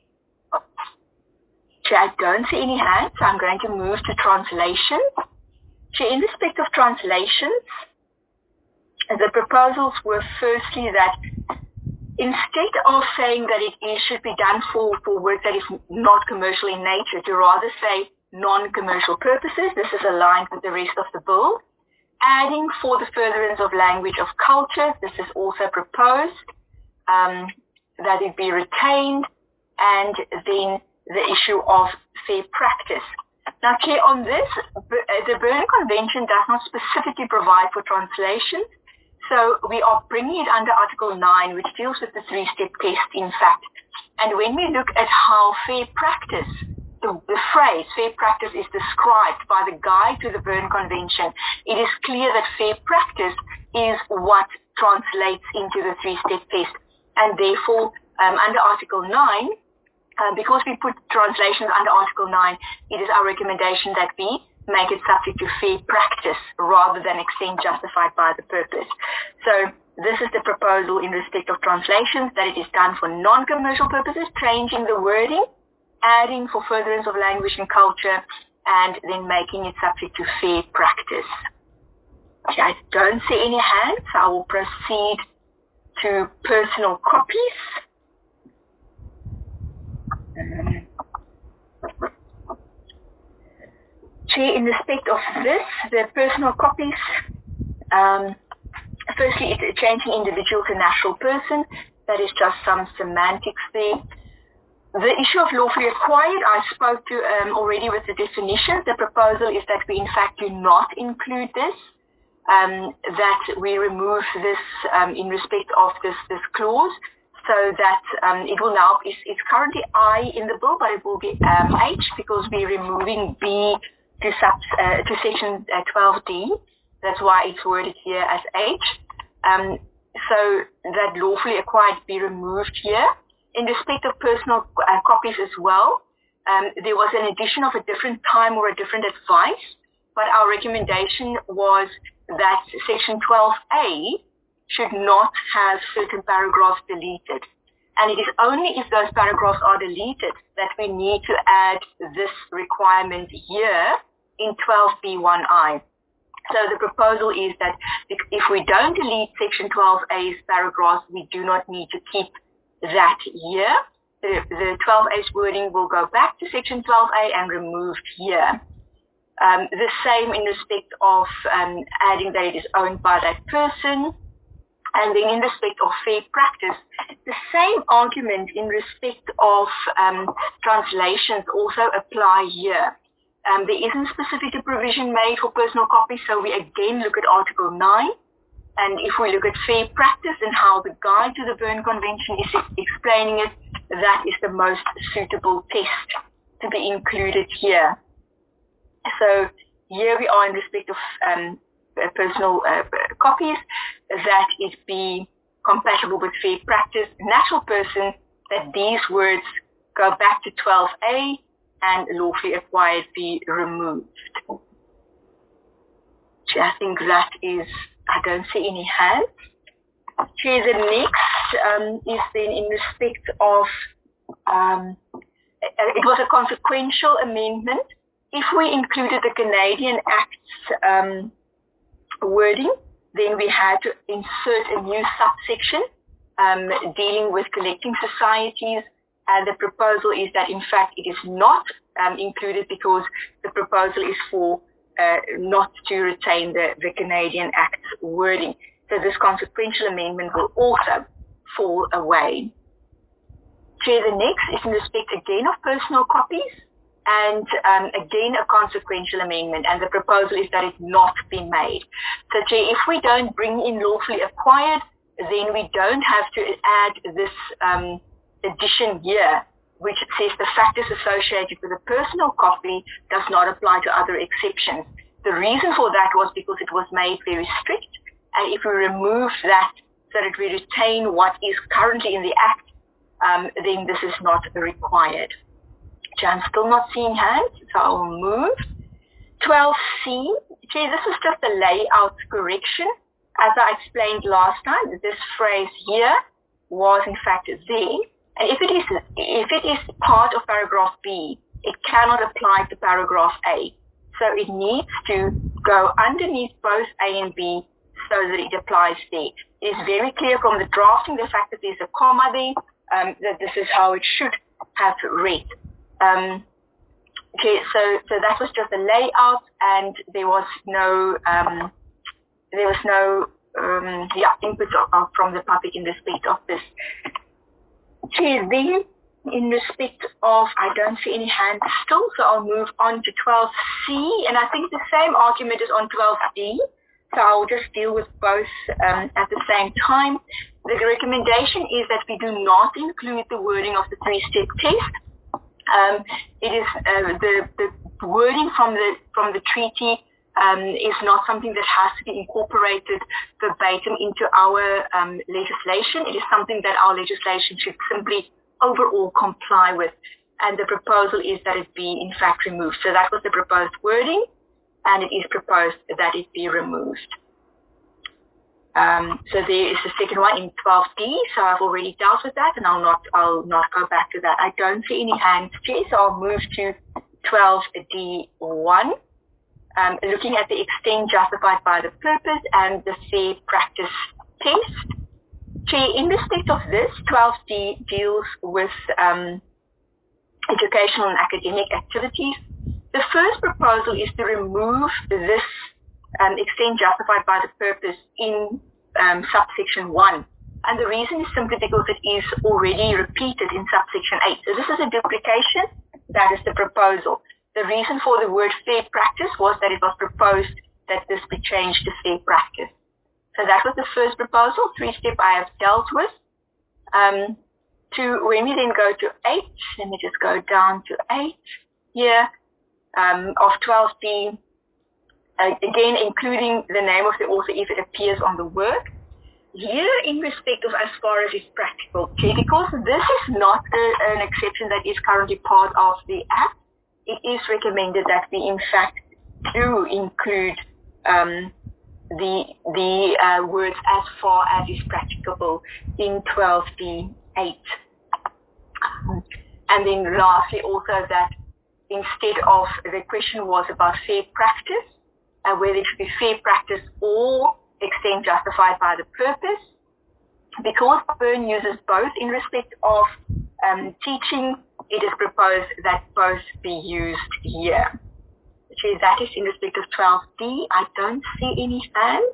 Chair, I don't see any hands, so I'm going to move to translation. Chair, in respect of translations, the proposals were firstly that instead of saying that it should be done for work that is not commercial in nature, to rather say non-commercial purposes. This is aligned with the rest of the bill. Adding for the furtherance of language of culture, this is also proposed, that it be retained, and then the issue of fair practice. Now, Chair, on this, the Berne Convention does not specifically provide for translation. So we are bringing it under Article 9, which deals with the 3-step test, in fact. And when we look at how fair practice, the phrase fair practice is described by the guide to the Berne Convention, it is clear that fair practice is what translates into the 3-step test. And therefore, under Article 9, because we put translations under Article 9, it is our recommendation that we make it subject to fair practice rather than extent justified by the purpose. So this is the proposal in respect of translations, that it is done for non-commercial purposes, changing the wording, adding for furtherance of language and culture, and then making it subject to fair practice. Okay, I don't see any hands, so I will proceed to personal copies. Chair, in respect of this, the personal copies, firstly, it's changing individual to natural person. That is just some semantics there. The issue of lawfully acquired, I spoke to already with the definition. The proposal is that we in fact do not include this, that we remove this in respect of this clause, so that it will now, it's currently I in the bill, but it will be H, because we're removing B to section 12D. That's why it's worded here as H. So that lawfully acquired be removed here. In respect of personal copies as well, there was an addition of a different time or a different advice, but our recommendation was that section 12A should not have certain paragraphs deleted. And it is only if those paragraphs are deleted that we need to add this requirement here in 12B1I. So the proposal is that if we don't delete section 12A's paragraphs, we do not need to keep that here. The 12A's wording will go back to section 12A and removed here. The same in respect of adding that it is owned by that person. And then in respect of fair practice, the same argument in respect of translations also apply here. There isn't specific a provision made for personal copies, so we again look at Article 9. And if we look at fair practice and how the guide to the Berne Convention is explaining it, that is the most suitable test to be included here. So here we are in respect of personal copies, that it be compatible with fair practice, natural person, that these words go back to 12A and lawfully acquired be removed. So I think that is, I don't see any hands. Chair, the next is then in respect of, it was a consequential amendment. If we included the Canadian Act's wording, then we had to insert a new subsection dealing with collecting societies, and the proposal is that in fact it is not included because the proposal is for not to retain the Canadian Act's wording. So this consequential amendment will also fall away. Chair, the next is in respect again of personal copies, and again a consequential amendment, and the proposal is that it not be made. So Chair, if we don't bring in lawfully acquired, then we don't have to add this addition here, which says the factors associated with a personal copy does not apply to other exceptions. The reason for that was because it was made very strict, and if we remove that so that we retain what is currently in the Act, then this is not required. I'm still not seeing hands, so I'll move. 12C, Chair, this is just a layout correction. As I explained last time, this phrase here was in fact there. And if it is part of paragraph B, it cannot apply to paragraph A. So it needs to go underneath both A and B so that it applies there. It is very clear from the drafting, the fact that there's a comma there, that this is how it should have read. Okay, so that was just a layout, and there was no input from the public in respect of this. Okay, then in respect of, I don't see any hands still, so I'll move on to 12C, and I think the same argument is on 12D, so I'll just deal with both at the same time. The recommendation is that we do not include the wording of the three-step test. It is the wording from the treaty is not something that has to be incorporated verbatim into our legislation. It is something that our legislation should simply overall comply with, and the proposal is that it be in fact removed. So that was the proposed wording, and it is proposed that it be removed. So there is the second one in 12D. So I've already dealt with that, and I'll not go back to that. I don't see any hands, Chair, so I'll move to 12D1. Looking at the extent justified by the purpose and the fair practice test. Chair, in respect of this, 12D deals with educational and academic activities. The first proposal is to remove this extent justified by the purpose in subsection 1. And the reason is simply because it is already repeated in subsection 8. So this is a duplication. That is the proposal. The reason for the word fair practice was that it was proposed that this be changed to fair practice. So that was the first proposal. 3-step I have dealt with. When we then go to 8, let me just go down to 8 here, of 12D, again including the name of the author if it appears on the work. Here, in respect of as far as is practical, okay, because this is not an exception that is currently part of the Act, it is recommended that we in fact do include the words as far as is practicable in 12D8. And then lastly also that instead of, the question was about fair practice, whether it should be fair practice or extent justified by the purpose. Because Byrne uses both in respect of teaching, it is proposed that both be used here. So that is in respect of 12D. I don't see any hands.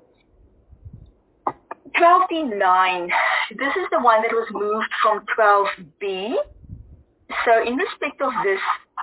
12D9, this is the one that was moved from 12B. So in respect of this,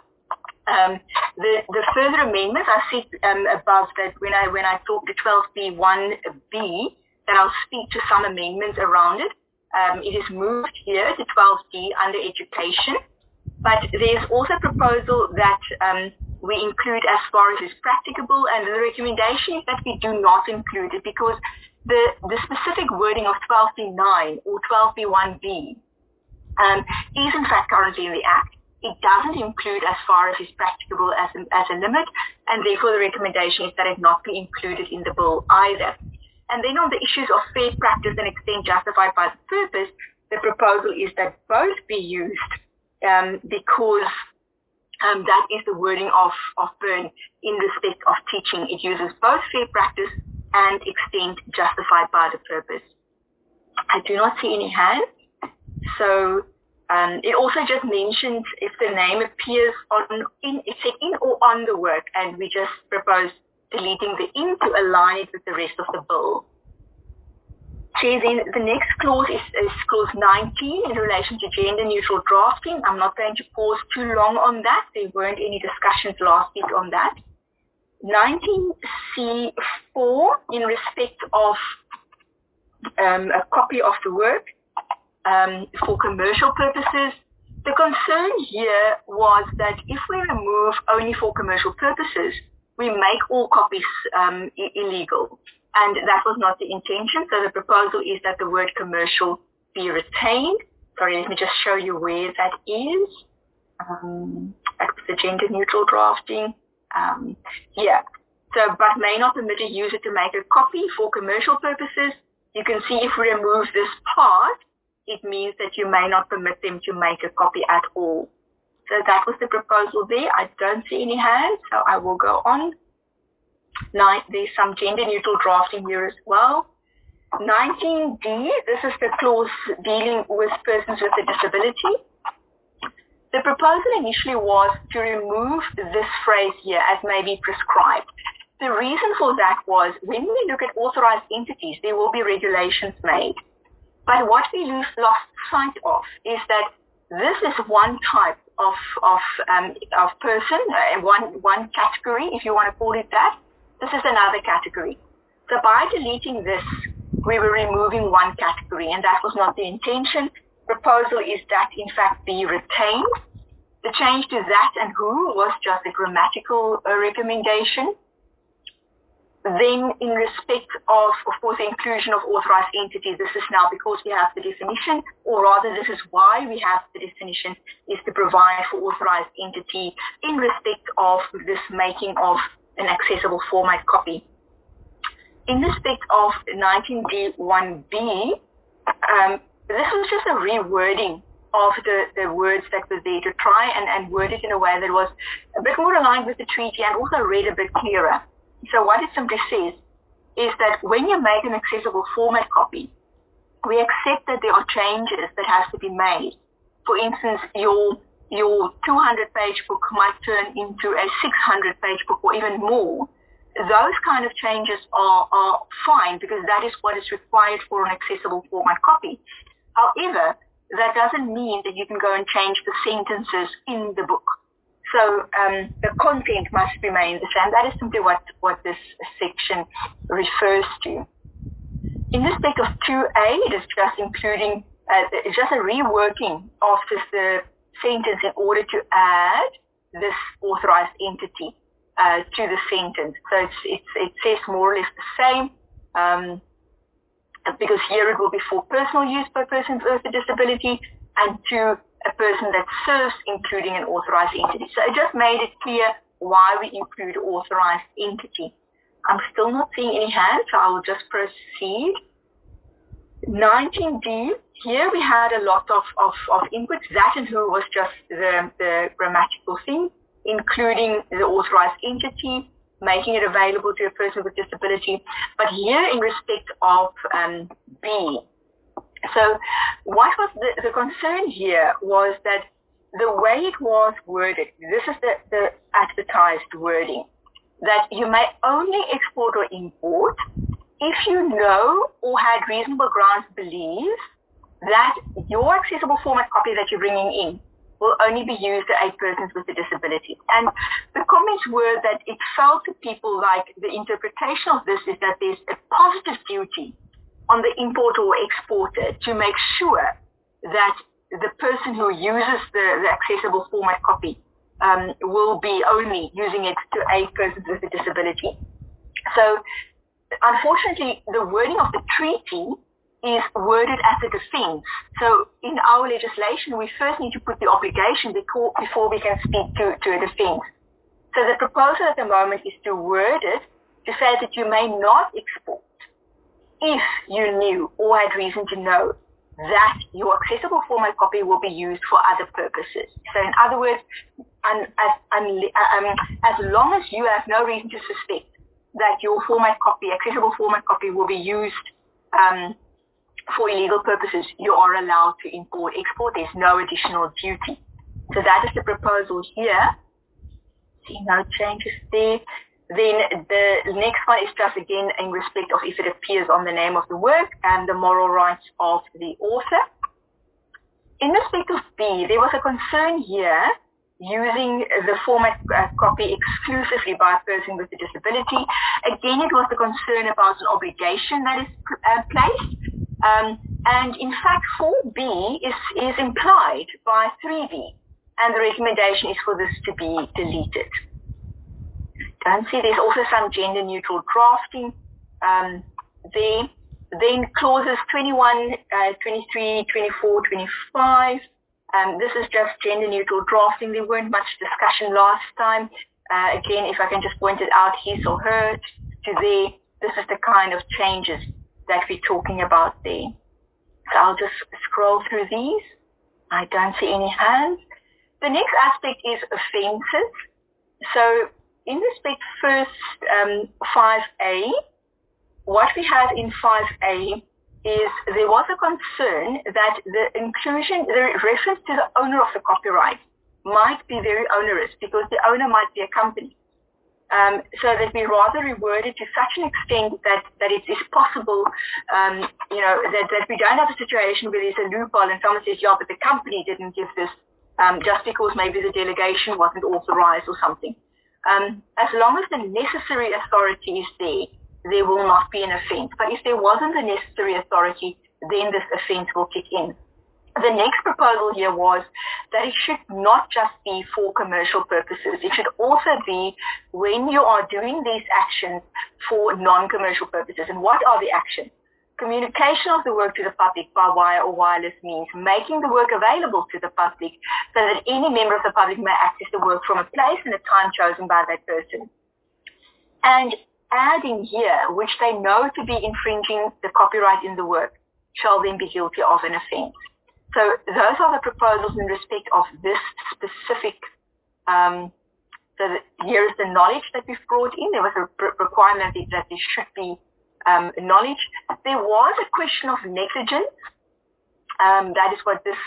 the further amendments, I see above that when I talk to 12B1B, that I'll speak to some amendments around it. It is moved here to 12D under education, but there's also a proposal that we include as far as is practicable, and the recommendation is that we do not include it because the specific wording of 12B9 or 12B1B is in fact currently in the Act. It doesn't include as far as is practicable as a limit, and therefore the recommendation is that it not be included in the bill either. And then on the issues of fair practice and extent justified by the purpose, the proposal is that both be used because that is the wording of Byrne in respect of teaching. It uses both fair practice and extent justified by the purpose. I do not see any hands. So it also just mentions if the name appears it said in or on the work, and we just propose deleting the in to align it with the rest of the bill. Chair, then the next clause is clause 19 in relation to gender neutral drafting. I'm not going to pause too long on that. There weren't any discussions last week on that. 19C4 in respect of a copy of the work for commercial purposes. The concern here was that if we remove only for commercial purposes, we make all copies illegal. And that was not the intention. So the proposal is that the word commercial be retained. Sorry, let me just show you where that is. The gender neutral drafting. Here. So, but may not permit a user to make a copy for commercial purposes. You can see if we remove this part, it means that you may not permit them to make a copy at all. So that was the proposal there. I don't see any hands, so I will go on. There's some gender neutral drafting here as well. 19D, this is the clause dealing with persons with a disability. The proposal initially was to remove this phrase here as may be prescribed. The reason for that was when we look at authorized entities, there will be regulations made. But what we lost sight of is that this is one type of person, one category, if you want to call it that. This is another category. So by deleting this, we were removing one category, and that was not the intention. Proposal is that, in fact, be retained. The change to that and who was just a grammatical recommendation. Then in respect of course, the inclusion of authorized entities, this is now because we have the definition, or rather this is why we have the definition, is to provide for authorized entity in respect of this making of an accessible format copy. in respect of 19D1B, this was just a rewording of the words that were there to try and word it in a way that was a bit more aligned with the treaty and also read a bit clearer. So what it simply says is that when you make an accessible format copy, we accept that there are changes that have to be made. For instance, your 200-page book might turn into a 600-page book or even more. Those kind of changes are fine because that is what is required for an accessible format copy. However, that doesn't mean that you can go and change the sentences in the book. So the content must remain the same. That is simply what this section refers to. In respect of 2A, it is just including, it's just a reworking of the sentence in order to add this authorized entity to the sentence. So it says more or less the same, because here it will be for personal use by persons with a disability and to a person that serves, including an authorized entity. So it just made it clear why we include authorized entity. I'm still not seeing any hands, so I will just proceed. 19D, here we had a lot of inputs. That and who was just the grammatical thing, including the authorized entity, making it available to a person with disability. But here in respect of B, so what was the concern here was that the way it was worded, this is the advertised wording, that you may only export or import if you know or had reasonable grounds to believe that your accessible format copy that you're bringing in will only be used by persons with a disability. And the comments were that it felt to people like the interpretation of this is that there's a positive duty on the importer or exporter to make sure that the person who uses the accessible format copy will be only using it to aid persons with a disability. So unfortunately, the wording of the treaty is worded as a defense. So in our legislation, we first need to put the obligation before we can speak to a defense. So the proposal at the moment is to word it to say that you may not export if you knew or had reason to know that your accessible format copy will be used for other purposes. So in other words, as long as you have no reason to suspect that your accessible format copy will be used for illegal purposes, you are allowed to import, export. There's no additional duty. So that is the proposal here. See, no changes there. Then the next one is just again in respect of if it appears on the name of the work and the moral rights of the author. In respect of B, there was a concern here using the format copy exclusively by a person with a disability. Again, it was the concern about an obligation that is placed. And in fact, 4B is implied by 3B, and the recommendation is for this to be deleted. Don't see there's also some gender neutral drafting there. Then clauses 21, 23, 24, 25. This is just gender neutral drafting. There weren't much discussion last time. Again, if I can just point it out, his or her to there, this is the kind of changes that we're talking about there. So I'll just scroll through these. I don't see any hands. The next aspect is offences. So in respect first 5A, what we have in 5A is there was a concern that the reference to the owner of the copyright might be very onerous because the owner might be a company. So that we rather reword it to such an extent that it is possible, that we don't have a situation where there's a loophole and someone says, yeah, but the company didn't give this just because maybe the delegation wasn't authorized or something. As long as the necessary authority is there will not be an offense. But if there wasn't the necessary authority, then this offense will kick in. The next proposal here was that it should not just be for commercial purposes. It should also be when you are doing these actions for non-commercial purposes. And what are the actions? Communication of the work to the public by wire or wireless means, making the work available to the public so that any member of the public may access the work from a place and a time chosen by that person. And adding here, which they know to be infringing the copyright in the work, shall then be guilty of an offence. So those are the proposals in respect of this specific, so here is the knowledge that we've brought in. There was a requirement that there should be knowledge. There was a question of negligence. That is what this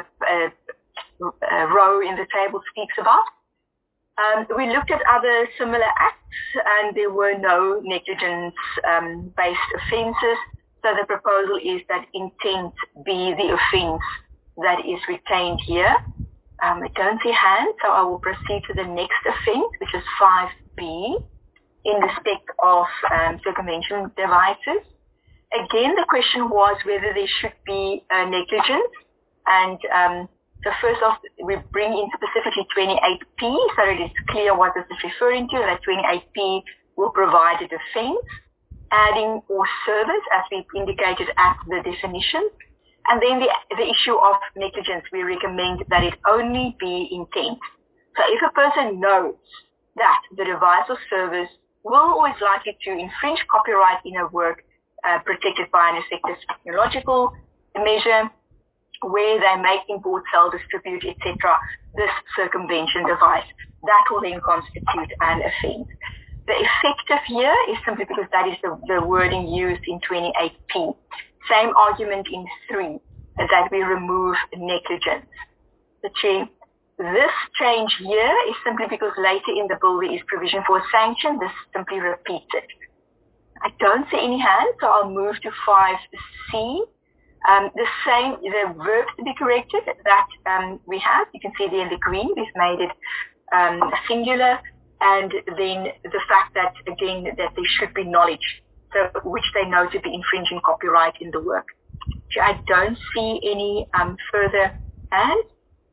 row in the table speaks about. We looked at other similar acts and there were no negligence-based offences. So the proposal is that intent be the offence that is retained here. I don't see hands, so I will proceed to the next offence, which is 5B, in respect of circumvention devices. Again, the question was whether there should be negligence. And so first off, we bring in specifically 28P, so it is clear what this is referring to, that 28P will provide a defence, adding or service, as we indicated at the definition. And then the issue of negligence, we recommend that it only be intent. So if a person knows that the device or service will or is likely to infringe copyright in a work protected by an effective technological measure, where they make, import, sell, distribute, etc., this circumvention device, that will then constitute an offence. The effective here is simply because that is the wording used in 28P. Same argument in 3, that we remove negligence. The Chair, this change here is simply because later in the bill there is provision for a sanction. This simply repeats it. I don't see any hands, so I'll move to 5C. The verbs to be corrected that we have, you can see there in the green, we've made it singular, and then the fact that, again, that there should be knowledge, so which they know to be infringing copyright in the work. I don't see any further hands.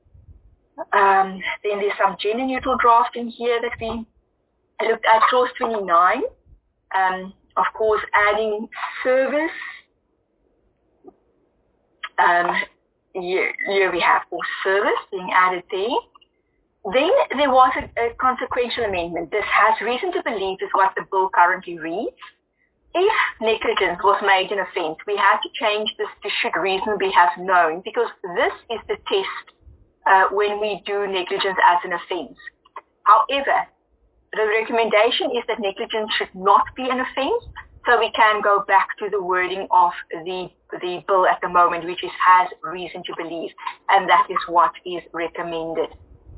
Then there's some gender neutral drafting here that we looked at, clause 29. Of course, adding service. Here we have for service being added there. Then there was a consequential amendment. This has reason to believe is what the bill currently reads. If negligence was made an offence, we had to change this to should reasonably have known, because this is the test when we do negligence as an offence. However, the recommendation is that negligence should not be an offence, so we can go back to the wording of the bill at the moment, which is has reason to believe, and that is what is recommended.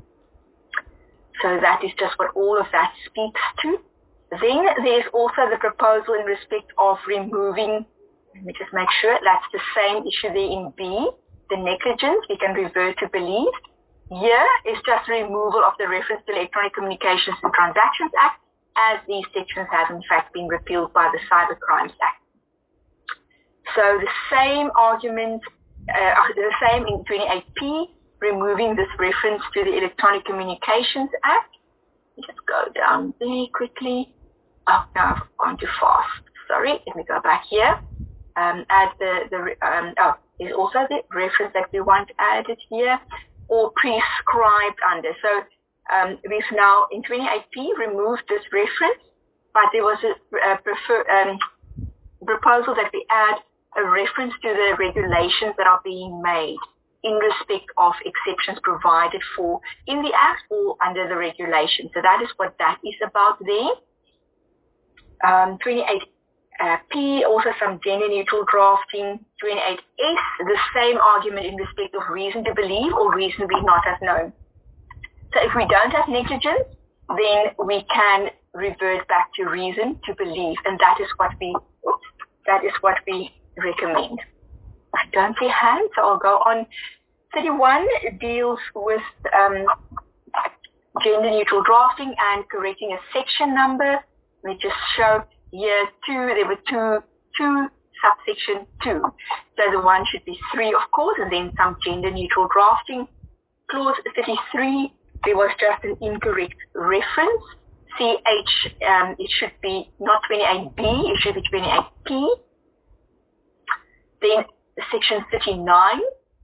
So that is just what all of that speaks to. Then there's also the proposal in respect of removing, let me just make sure, that's the same issue there in B, the negligence, we can revert to believe. Here is just removal of the reference to Electronic Communications and Transactions Act, as these sections have in fact been repealed by the Cyber Crimes Act. So the same argument, the same in 28P, removing this reference to the Electronic Communications Act. Let's go down there quickly. Oh, no, I've gone too fast. Sorry, let me go back here. Add there's also the reference that we want added here, or prescribed under. So we've now, in 28P, removed this reference, but there was a proposal that we add a reference to the regulations that are being made in respect of exceptions provided for in the Act or under the regulation. So that is what that is about there. 28P, also some gender neutral drafting. 28S, the same argument in respect of reason to believe or reasonably not have known. So if we don't have negligence, then we can revert back to reason to believe, and that is what we recommend. I don't see hands, so I'll go on. 31 deals with gender neutral drafting and correcting a section number. We just show here there were two subsection 2. So the one should be 3, of course, and then some gender neutral drafting. Clause 33, there was just an incorrect reference. CH, it should be not 28B, it should be 28P. Then section 39,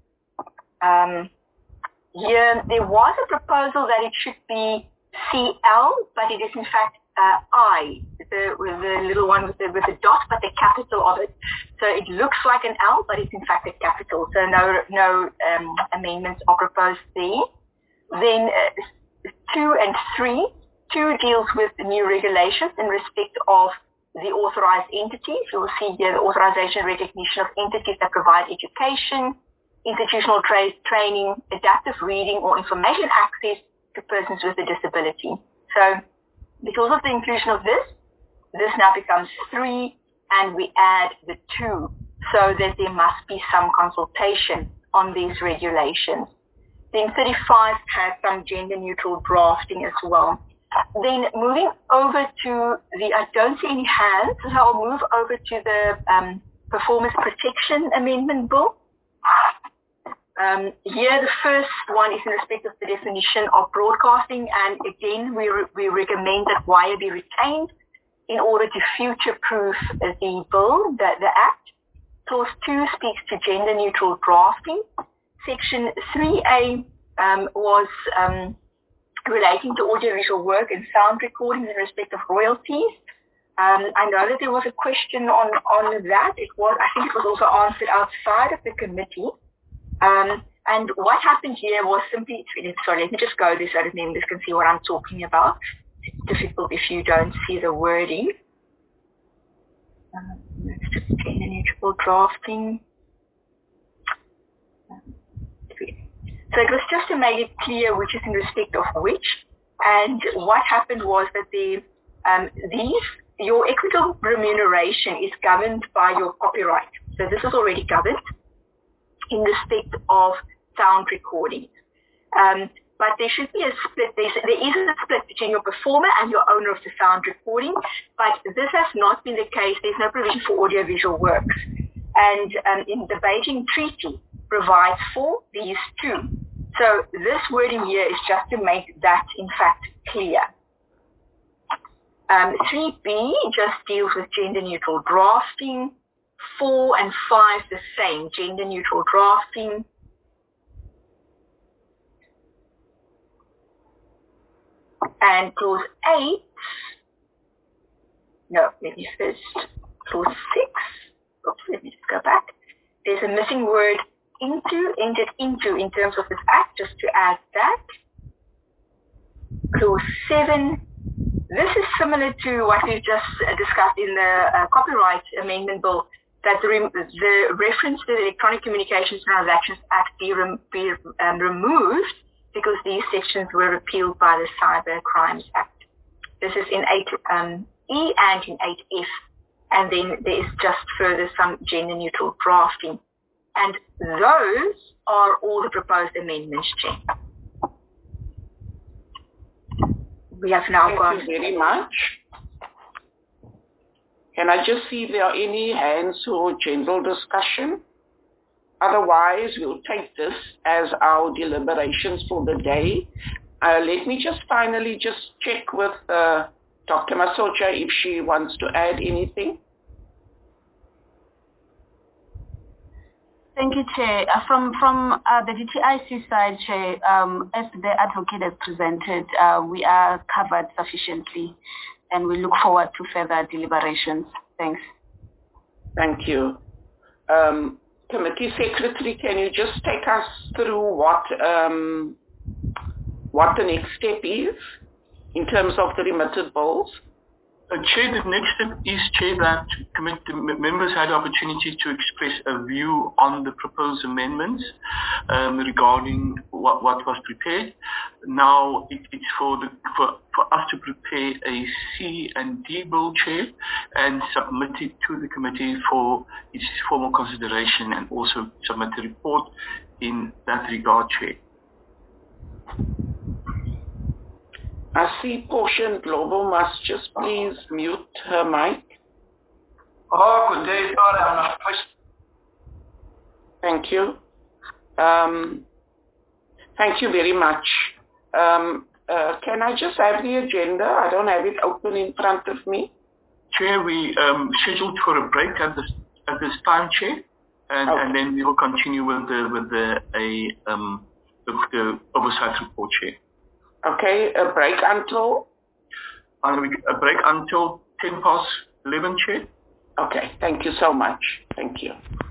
here there was a proposal that it should be CL, but it is in fact I. with the little one with the dot, but the capital of it. So it looks like an L, but it's in fact a capital. So no amendments are proposed there. Then 2 and 3. 2 deals with the new regulations in respect of the authorized entities. You will see here the authorization and recognition of entities that provide education, institutional training, adaptive reading, or information access to persons with a disability. So because of the inclusion of this now becomes 3, and we add the 2, so that there must be some consultation on these regulations. Then 35 has some gender-neutral drafting as well. Then moving over to I don't see any hands, so I'll move over to the Performance Protection Amendment Bill. Here the first one is in respect of the definition of broadcasting, and again we recommend that wire be retained in order to future-proof the bill, the Act. Clause 2 speaks to gender-neutral drafting. Section 3A was relating to audiovisual work and sound recordings in respect of royalties. I know that there was a question on that. I think it was also answered outside of the committee. And what happened here was simply, sorry, let me just go there so that members can see what I'm talking about. It's difficult if you don't see the wording. Let's just gender-neutral drafting. So it was just to make it clear which is in respect of which. And what happened was that your equitable remuneration is governed by your copyright. So this is already governed in respect of sound recordings. But there should be a split. There is a split between your performer and your owner of the sound recording, but this has not been the case. There's no provision for audiovisual works. And in the Beijing Treaty provides for these 2. So this wording here is just to make that, in fact, clear. 3B just deals with gender-neutral drafting. 4 and 5 the same, gender-neutral drafting. And clause 8, no, maybe first, clause 6, oops, let me just go back. There's a missing word entered into in terms of this Act, just to add that. Clause 7, this is similar to what we just discussed in the Copyright Amendment Bill, that the reference to the Electronic Communications Transactions Act be removed because these sections were repealed by the Cyber Crimes Act. This is in 8E and in 8F. And then there is just further some gender-neutral drafting. And those are all the proposed amendments, Chair. We have now gone. Thank you very much. Can I just see if there are any hands for general discussion? Otherwise, we'll take this as our deliberations for the day. Let me just finally just check with Dr. Masocha if she wants to add anything. Thank you, Chair. From the DTIC side, Chair, as the advocate has presented, we are covered sufficiently, and we look forward to further deliberations. Thanks. Thank you. Committee Secretary, can you just take us through what the next step is in terms of the remitted bills? Chair, the next step is, Chair, that committee members had the opportunity to express a view on the proposed amendments regarding what was prepared. Now it's for us to prepare a C and D bill, Chair, and submit it to the committee for its formal consideration, and also submit a report in that regard, Chair. I see Portia Global must just please mute her mic. Oh, good day. Sorry, I'm not pushed. Thank you. Thank you very much. Can I just have the agenda? I don't have it open in front of me. Chair, we scheduled for a break at this time, Chair, and then we will continue with the oversight report, Chair. Okay, a break until? A break until 10 past 11, Chair. Okay, thank you so much. Thank you.